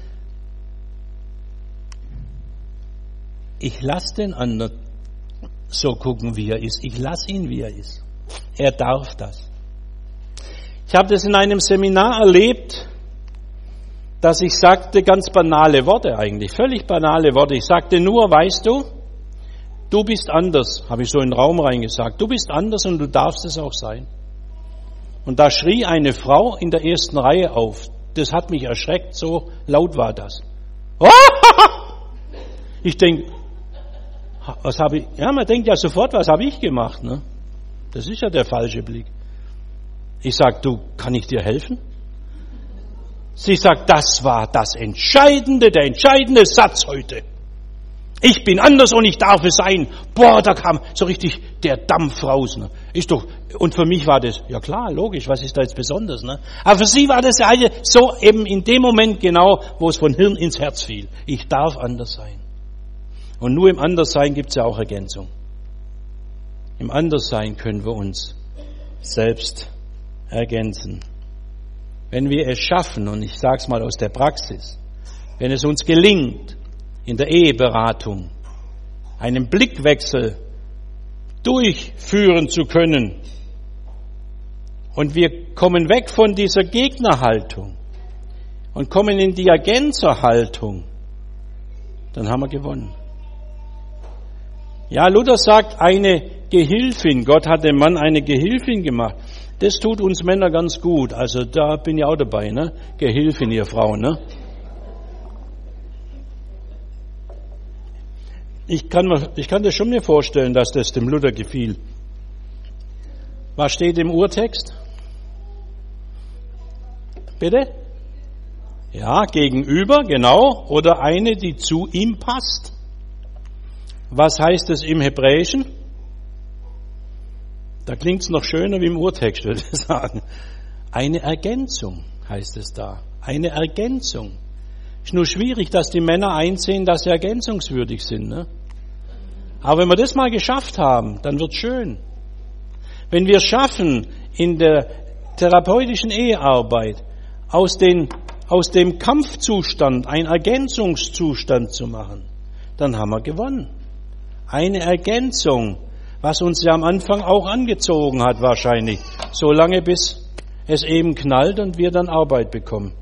ich lasse den anderen so gucken, wie er ist. Ich lasse ihn, wie er ist. Er darf das. Ich habe das in einem Seminar erlebt, dass ich sagte ganz banale Worte eigentlich, völlig banale Worte. Ich sagte nur, weißt du, du bist anders, habe ich so in den Raum reingesagt. Du bist anders und du darfst es auch sein. Und da schrie eine Frau in der ersten Reihe auf. Das hat mich erschreckt, so laut war das. Ich denke, man denkt ja sofort, was habe ich gemacht, ne? Das ist ja der falsche Blick. Ich sag, du, kann ich dir helfen? Sie sagt, das war der entscheidende Satz heute. Ich bin anders und ich darf es sein. Boah, da kam so richtig der Dampf raus. Ne? Und für mich war das, ja klar, logisch, was ist da jetzt besonders? Ne? Aber für sie war das ja so eben in dem Moment genau, wo es von Hirn ins Herz fiel. Ich darf anders sein. Und nur im Anderssein gibt es ja auch Ergänzung. Im Anderssein können wir uns selbst ergänzen. Wenn wir es schaffen, und ich sage es mal aus der Praxis, wenn es uns gelingt, in der Eheberatung einen Blickwechsel durchführen zu können und wir kommen weg von dieser Gegnerhaltung und kommen in die Ergänzerhaltung, dann haben wir gewonnen. Ja, Luther sagt, eine Gehilfin, Gott hat dem Mann eine Gehilfin gemacht. Das tut uns Männer ganz gut, also da bin ich auch dabei, ne? Gehilfin, ihr Frauen, ne? Ich kann das schon mir vorstellen, dass das dem Luther gefiel. Was steht im Urtext? Bitte? Ja, gegenüber, genau. Oder eine, die zu ihm passt. Was heißt es im Hebräischen? Da klingt es noch schöner wie im Urtext, würde ich sagen. Eine Ergänzung heißt es da. Eine Ergänzung. Ist nur schwierig, dass die Männer einsehen, dass sie ergänzungswürdig sind. Ne? Aber wenn wir das mal geschafft haben, dann wird's schön. Wenn wir schaffen, in der therapeutischen Ehearbeit aus dem Kampfzustand einen Ergänzungszustand zu machen, dann haben wir gewonnen. Eine Ergänzung, was uns ja am Anfang auch angezogen hat wahrscheinlich, so lange bis es eben knallt und wir dann Arbeit bekommen.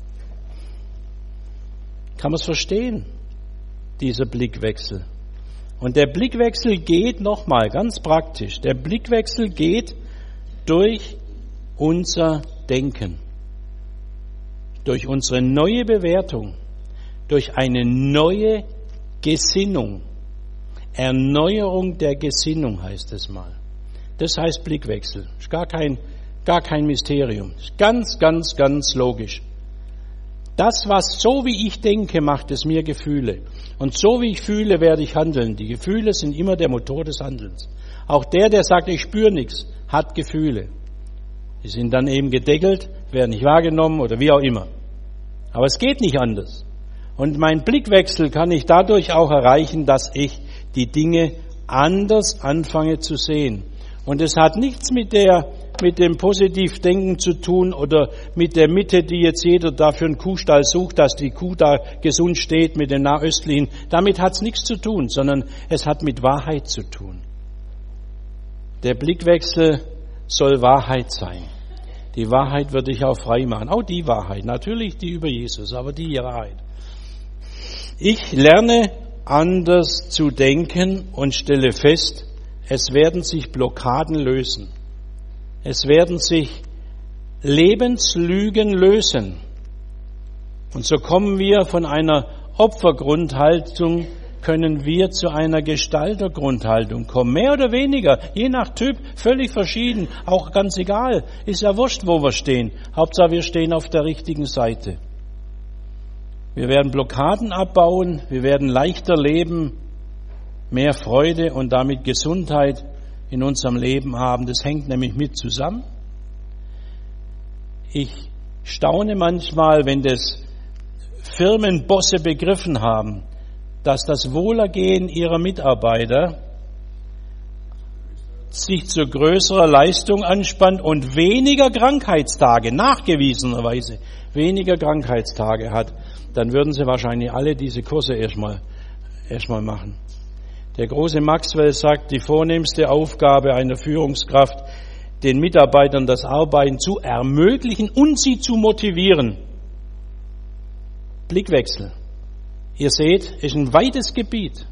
Kann man es verstehen, dieser Blickwechsel? Und der Blickwechsel geht nochmal ganz praktisch. Der Blickwechsel geht durch unser Denken, durch unsere neue Bewertung, durch eine neue Gesinnung. Erneuerung der Gesinnung heißt es mal. Das heißt Blickwechsel. Ist gar kein Mysterium. Ist ganz, ganz, ganz logisch. Das, was so wie ich denke, macht es mir Gefühle. Und so wie ich fühle, werde ich handeln. Die Gefühle sind immer der Motor des Handelns. Auch der sagt, ich spüre nichts, hat Gefühle. Die sind dann eben gedeckelt, werden nicht wahrgenommen oder wie auch immer. Aber es geht nicht anders. Und mein Blickwechsel kann ich dadurch auch erreichen, dass ich die Dinge anders anfange zu sehen. Und es hat nichts mit dem Positivdenken zu tun oder mit der Mitte, die jetzt jeder da für einen Kuhstall sucht, dass die Kuh da gesund steht mit den Nahöstlichen. Damit hat es nichts zu tun, sondern es hat mit Wahrheit zu tun. Der Blickwechsel soll Wahrheit sein. Die Wahrheit wird dich auch frei machen. Auch die Wahrheit, natürlich die über Jesus, aber die Wahrheit. Ich lerne anders zu denken und stelle fest, es werden sich Blockaden lösen. Es werden sich Lebenslügen lösen. Und so kommen wir von einer Opfergrundhaltung, können wir zu einer Gestaltergrundhaltung kommen. Mehr oder weniger, je nach Typ, völlig verschieden. Auch ganz egal, ist ja wurscht, wo wir stehen. Hauptsache, wir stehen auf der richtigen Seite. Wir werden Blockaden abbauen, wir werden leichter leben, mehr Freude und damit Gesundheit in unserem Leben haben. Das hängt nämlich mit zusammen. Ich staune manchmal, wenn das Firmenbosse begriffen haben, dass das Wohlergehen ihrer Mitarbeiter sich zu größerer Leistung anspannt und weniger Krankheitstage, nachgewiesenerweise weniger Krankheitstage hat, dann würden sie wahrscheinlich alle diese Kurse erstmal machen. Der große Maxwell sagt, die vornehmste Aufgabe einer Führungskraft, den Mitarbeitern das Arbeiten zu ermöglichen und sie zu motivieren. Blickwechsel. Ihr seht, es ist ein weites Gebiet.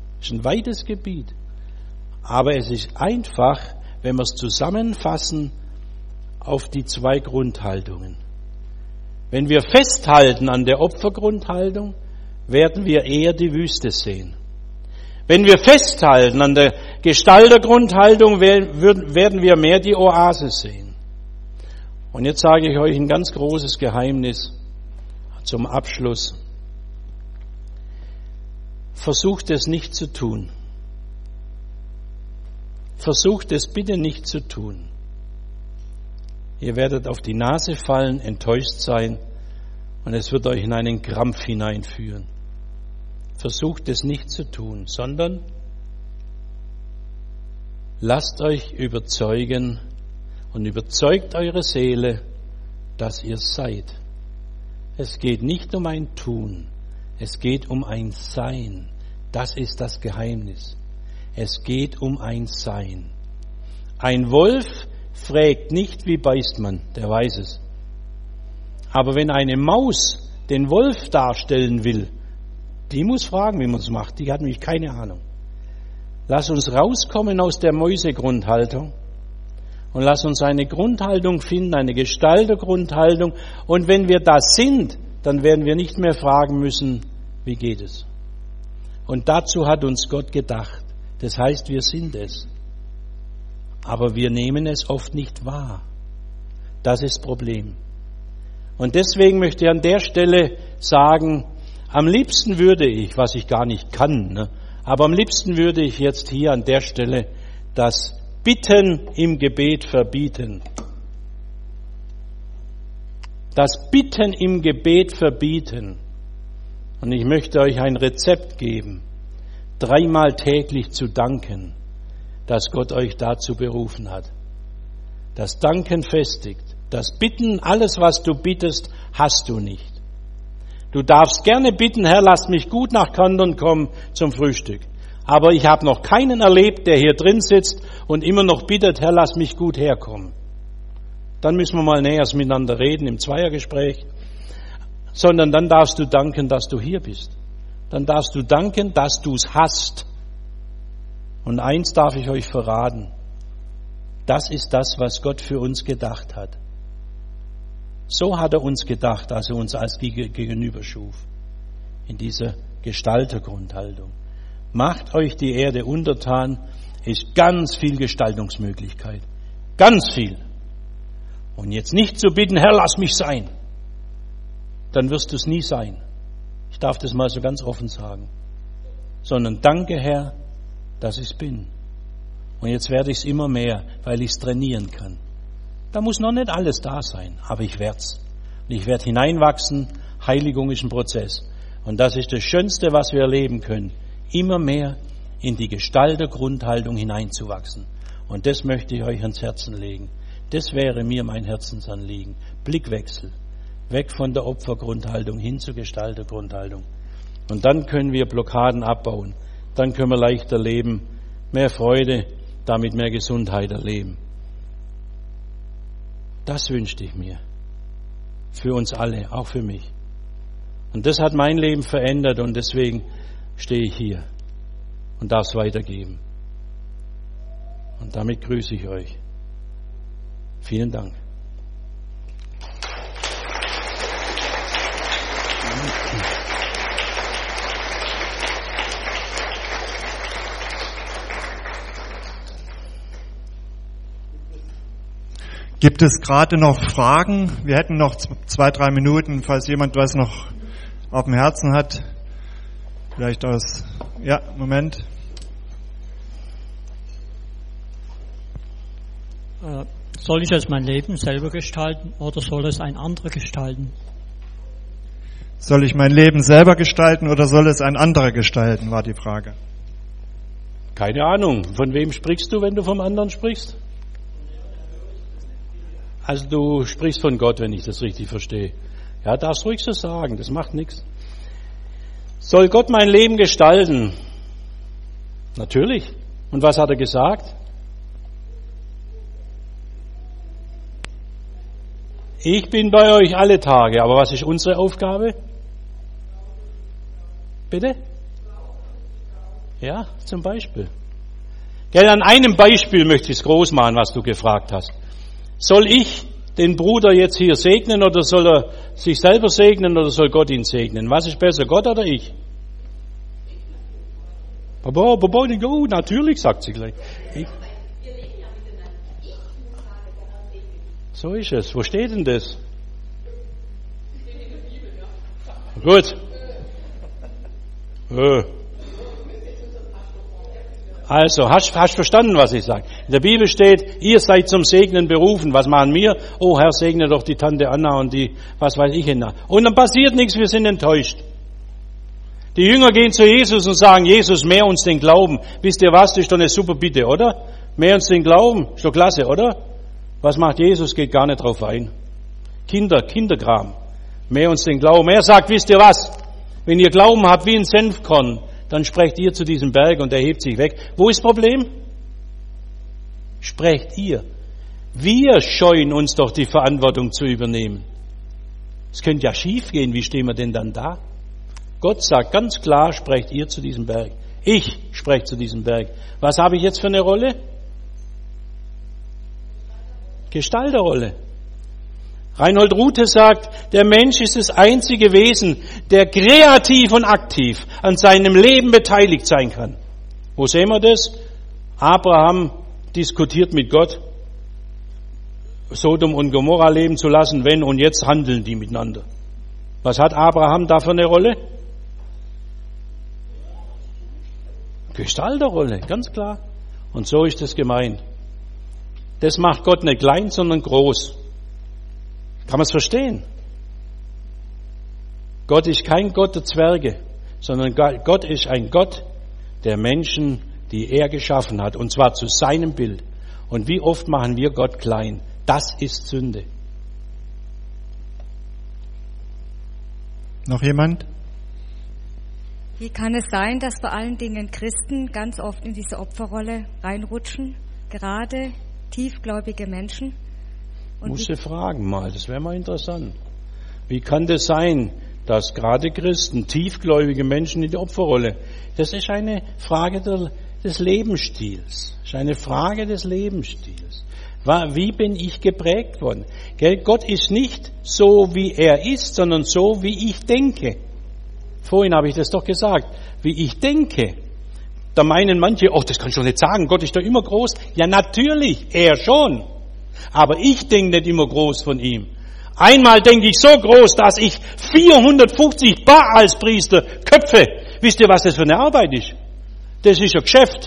Aber es ist einfach, wenn wir es zusammenfassen, auf die zwei Grundhaltungen. Wenn wir festhalten an der Opfergrundhaltung, werden wir eher die Wüste sehen. Wenn wir festhalten an der Gestaltergrundhaltung, werden wir mehr die Oase sehen. Und jetzt sage ich euch ein ganz großes Geheimnis zum Abschluss. Versucht es nicht zu tun. Versucht es bitte nicht zu tun. Ihr werdet auf die Nase fallen, enttäuscht sein und es wird euch in einen Krampf hineinführen. Versucht es nicht zu tun, sondern lasst euch überzeugen und überzeugt eure Seele, dass ihr seid. Es geht nicht um ein Tun, es geht um ein Sein. Das ist das Geheimnis. Es geht um ein Sein. Ein Wolf fragt nicht, wie beißt man, der weiß es. Aber wenn eine Maus den Wolf darstellen will, die muss fragen, wie man es macht. Die hat nämlich keine Ahnung. Lass uns rauskommen aus der Mäusegrundhaltung und lass uns eine Grundhaltung finden, eine Gestaltergrundhaltung. Und wenn wir das sind, dann werden wir nicht mehr fragen müssen, wie geht es? Und dazu hat uns Gott gedacht. Das heißt, wir sind es. Aber wir nehmen es oft nicht wahr. Das ist das Problem. Und deswegen möchte ich an der Stelle sagen, am liebsten würde ich, was ich gar nicht kann, aber am liebsten würde ich jetzt hier an der Stelle das Bitten im Gebet verbieten. Das Bitten im Gebet verbieten. Und ich möchte euch ein Rezept geben, 3-mal täglich zu danken, dass Gott euch dazu berufen hat. Das Danken festigt. Das Bitten, alles was du bittest, hast du nicht. Du darfst gerne bitten, Herr, lass mich gut nach Kandern kommen zum Frühstück. Aber ich habe noch keinen erlebt, der hier drin sitzt und immer noch bittet, Herr, lass mich gut herkommen. Dann müssen wir mal näher miteinander reden im Zweiergespräch. Sondern dann darfst du danken, dass du hier bist. Dann darfst du danken, dass du es hast. Und eins darf ich euch verraten. Das ist das, was Gott für uns gedacht hat. So hat er uns gedacht, als er uns als Gegenüber schuf. In dieser Gestaltergrundhaltung. Macht euch die Erde untertan, ist ganz viel Gestaltungsmöglichkeit. Ganz viel. Und jetzt nicht zu bitten, Herr, lass mich sein. Dann wirst du es nie sein. Ich darf das mal so ganz offen sagen. Sondern danke, Herr, dass ich es bin. Und jetzt werde ich es immer mehr, weil ich es trainieren kann. Da muss noch nicht alles da sein, aber ich werde es. Und ich werde hineinwachsen. Heiligung ist ein Prozess. Und das ist das Schönste, was wir erleben können. Immer mehr in die Gestaltergrundhaltung hineinzuwachsen. Und das möchte ich euch ans Herzen legen. Das wäre mir mein Herzensanliegen. Blickwechsel. Weg von der Opfergrundhaltung hin zur Gestaltergrundhaltung. Und dann können wir Blockaden abbauen. Dann können wir leichter leben, mehr Freude, damit mehr Gesundheit erleben. Das wünschte ich mir. Für uns alle, auch für mich. Und das hat mein Leben verändert und deswegen stehe ich hier und darf es weitergeben. Und damit grüße ich euch. Vielen Dank. Gibt es gerade noch Fragen? Wir hätten noch 2-3 Minuten, falls jemand was noch auf dem Herzen hat. Vielleicht aus... Ja, Moment. Soll ich jetzt mein Leben selber gestalten oder soll es ein anderer gestalten? Soll ich mein Leben selber gestalten oder soll es ein anderer gestalten, war die Frage. Keine Ahnung. Von wem sprichst du, wenn du vom anderen sprichst? Also du sprichst von Gott, wenn ich das richtig verstehe. Ja, darfst ruhig so sagen, das macht nichts. Soll Gott mein Leben gestalten? Natürlich. Und was hat er gesagt? Ich bin bei euch alle Tage. Aber was ist unsere Aufgabe? Bitte? Ja, zum Beispiel. Gell, an einem Beispiel möchte ich es groß machen, was du gefragt hast. Soll ich den Bruder jetzt hier segnen oder soll er sich selber segnen oder soll Gott ihn segnen? Was ist besser, Gott oder ich? Oh, natürlich, sagt sie gleich. So ist es. Wo steht denn das? Gut. Also, hast verstanden, was ich sage? In der Bibel steht, ihr seid zum Segnen berufen. Was machen wir? Oh, Herr, segne doch die Tante Anna und die, was weiß ich, Anna. Und dann passiert nichts, wir sind enttäuscht. Die Jünger gehen zu Jesus und sagen, Jesus, mehr uns den Glauben. Wisst ihr was? Das ist doch eine super Bitte, oder? Mehr uns den Glauben. Ist doch klasse, oder? Was macht Jesus? Geht gar nicht drauf ein. Kinderkram. Mehr uns den Glauben. Er sagt, wisst ihr was? Wenn ihr Glauben habt wie ein Senfkorn, dann sprecht ihr zu diesem Berg und er hebt sich weg. Wo ist das Problem? Sprecht ihr. Wir scheuen uns doch die Verantwortung zu übernehmen. Es könnte ja schief gehen. Wie stehen wir denn dann da? Gott sagt ganz klar, sprecht ihr zu diesem Berg. Ich spreche zu diesem Berg. Was habe ich jetzt für eine Rolle? Gestalterrolle. Reinhold Ruthe sagt, der Mensch ist das einzige Wesen, der kreativ und aktiv an seinem Leben beteiligt sein kann. Wo sehen wir das? Abraham diskutiert mit Gott, Sodom und Gomorra leben zu lassen, wenn und jetzt handeln die miteinander. Was hat Abraham da für eine Rolle? Gestalterrolle, ganz klar. Und so ist es gemeint. Das macht Gott nicht klein, sondern groß. Kann man es verstehen? Gott sagt, wisst ihr was? Wenn ihr Glauben habt wie ein Senfkorn, dann sprecht ihr zu diesem Berg und er hebt sich weg. Wo ist das Problem? Sprecht ihr. Wir scheuen uns doch die Verantwortung zu übernehmen. Es könnte ja schief gehen. Wie stehen wir denn da? Gott sagt ganz klar, sprecht ihr zu diesem Berg. Ich spreche zu diesem Berg. Was habe ich jetzt für eine Rolle? Gestalterrolle, ganz klar. Und so ist es gemeint. Das macht Gott nicht klein, sondern groß. Kann man es verstehen? Gott ist kein Gott der Zwerge, sondern Gott ist ein Gott der Menschen, die er geschaffen hat, und zwar zu seinem Bild. Und wie oft machen wir Gott klein? Das ist Sünde. Noch jemand? Wie kann es sein, dass vor allen Dingen Christen ganz oft in diese Opferrolle reinrutschen? Gerade tiefgläubige Menschen? Muss ich fragen mal, das wäre mal interessant. Wie kann das sein, dass gerade Christen, tiefgläubige Menschen in die Opferrolle? Das ist eine Frage des Lebensstils. Das ist eine Frage des Lebensstils. Wie bin ich geprägt worden? Gott ist nicht so, wie er ist, sondern so, wie ich denke. Vorhin habe ich das doch gesagt. Wie ich denke. Da meinen manche, das kannst du doch nicht sagen, Gott ist doch immer groß. Ja, natürlich, er schon. Aber ich denke nicht immer groß von ihm. Einmal denke ich so groß, dass ich 450 Baalspriester köpfe. Wisst ihr, was das für eine Arbeit ist? Das ist ein Geschäft.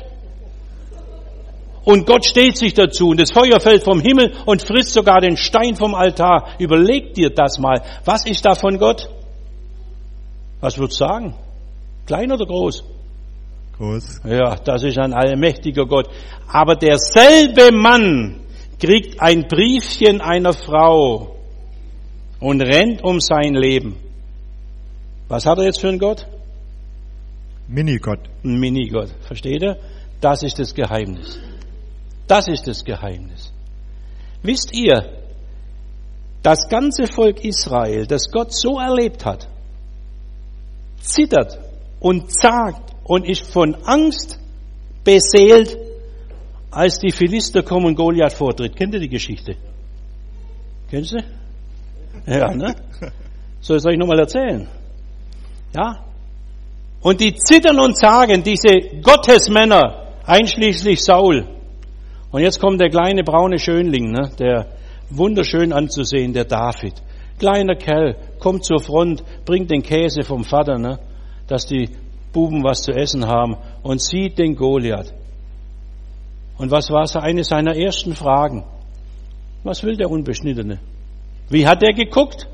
Und Gott steht sich dazu und das Feuer fällt vom Himmel und frisst sogar den Stein vom Altar. Überleg dir das mal. Was ist da von Gott? Was würdest du sagen? Klein oder groß? Groß. Ja, das ist ein allmächtiger Gott. Aber derselbe Mann kriegt ein Briefchen einer Frau und rennt um sein Leben. Was hat er jetzt für einen Gott? Minigott. Ein Minigott. Versteht ihr? Das ist das Geheimnis. Das ist das Geheimnis. Wisst ihr, das ganze Volk Israel, das Gott so erlebt hat, zittert und zagt und ist von Angst beseelt, als die Philister kommen und Goliath vortritt. Kennt ihr die Geschichte? Kennst du? Ja, ne? Soll ich euch nochmal erzählen? Ja? Und die zittern und sagen, diese Gottesmänner, einschließlich Saul. Und jetzt kommt der kleine braune Schönling, ne? Der wunderschön anzusehen, der David. Kleiner Kerl, kommt zur Front, bringt den Käse vom Vater, ne? Dass die Buben was zu essen haben, und sieht den Goliath. Und was war so eine seiner ersten Fragen? Was will der Unbeschnittene? Wie hat er geguckt?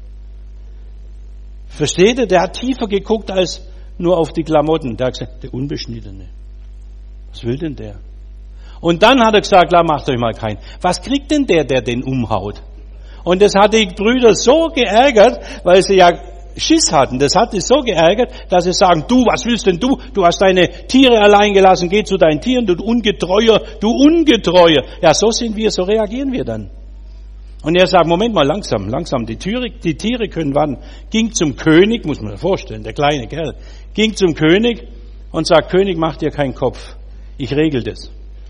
Versteht ihr? Der hat tiefer geguckt als nur auf die Klamotten. Der hat gesagt, der Unbeschnittene. Was will denn der? Und dann hat er gesagt, macht euch mal keinen. Was kriegt denn der den umhaut? Und das hat die Brüder so geärgert, weil sie ja Schiss hatten. Das hat sie so geärgert, dass sie sagen, du, was willst denn du? Du hast deine Tiere allein gelassen, geh zu deinen Tieren, du Ungetreuer, du Ungetreuer. Ja, so sind wir, so reagieren wir dann. Und er sagt, Moment mal, langsam, die Tiere können warten. Ging zum König, muss man sich vorstellen, der kleine Kerl, ging zum König und sagt, König, mach dir keinen Kopf, ich regel das.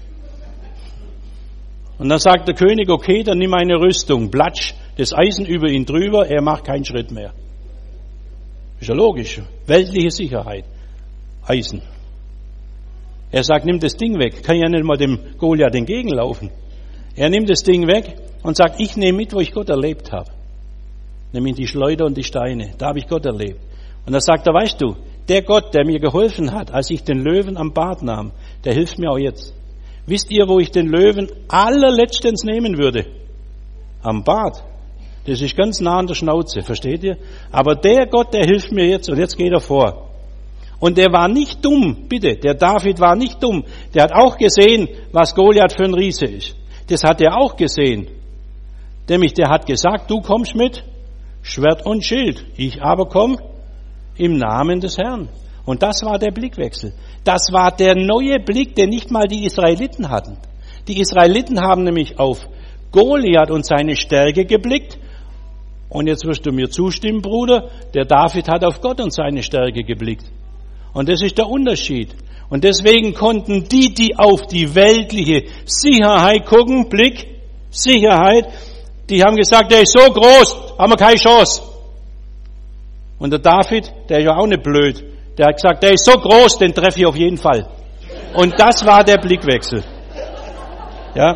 Und dann sagt der König, okay, dann nimm eine Rüstung, platsch das Eisen über ihn drüber, er macht keinen Schritt mehr. Ist ja logisch, weltliche Sicherheit, Eisen. Er sagt, nimm das Ding weg, kann ja nicht mal dem Goliath entgegenlaufen. Er nimmt das Ding weg und sagt, ich nehme mit, wo ich Gott erlebt habe. Nämlich die Schleuder und die Steine, da habe ich Gott erlebt. Und dann sagt er, weißt du, der Gott, der mir geholfen hat, als ich den Löwen am Bart nahm, der hilft mir auch jetzt. Wisst ihr, wo ich den Löwen allerletztens nehmen würde? Am Bart. Das ist ganz nah an der Schnauze, versteht ihr? Aber der Gott, der hilft mir jetzt, und jetzt geht er vor. Und der war nicht dumm, bitte, der David war nicht dumm. Der hat auch gesehen, was Goliath für ein Riese ist. Das hat er auch gesehen. Nämlich, der hat gesagt, du kommst mit Schwert und Schild. Ich aber komm im Namen des Herrn. Und das war der Blickwechsel. Das war der neue Blick, den nicht mal die Israeliten hatten. Die Israeliten haben nämlich auf Goliath und seine Stärke geblickt. Und jetzt wirst du mir zustimmen, Bruder, der David hat auf Gott und seine Stärke geblickt. Und das ist der Unterschied. Und deswegen konnten die auf die weltliche Sicherheit gucken, Blick, Sicherheit, die haben gesagt, der ist so groß, haben wir keine Chance. Und der David, der ist ja auch nicht blöd, der hat gesagt, der ist so groß, den treffe ich auf jeden Fall. Und das war der Blickwechsel. Ja.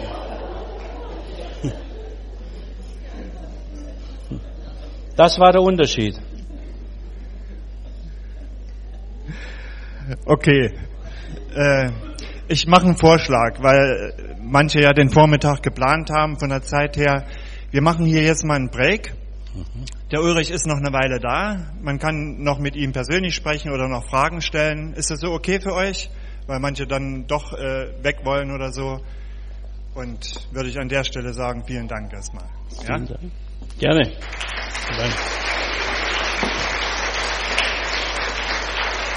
Das war der Unterschied. Okay. Ich mache einen Vorschlag, weil manche ja den Vormittag geplant haben von der Zeit her. Wir machen hier jetzt mal einen Break. Der Ulrich ist noch eine Weile da. Man kann noch mit ihm persönlich sprechen oder noch Fragen stellen. Ist das so okay für euch? Weil manche dann doch weg wollen oder so. Und würde ich an der Stelle sagen, vielen Dank erstmal. Ja? Vielen Dank. Gerne. Vielen Dank.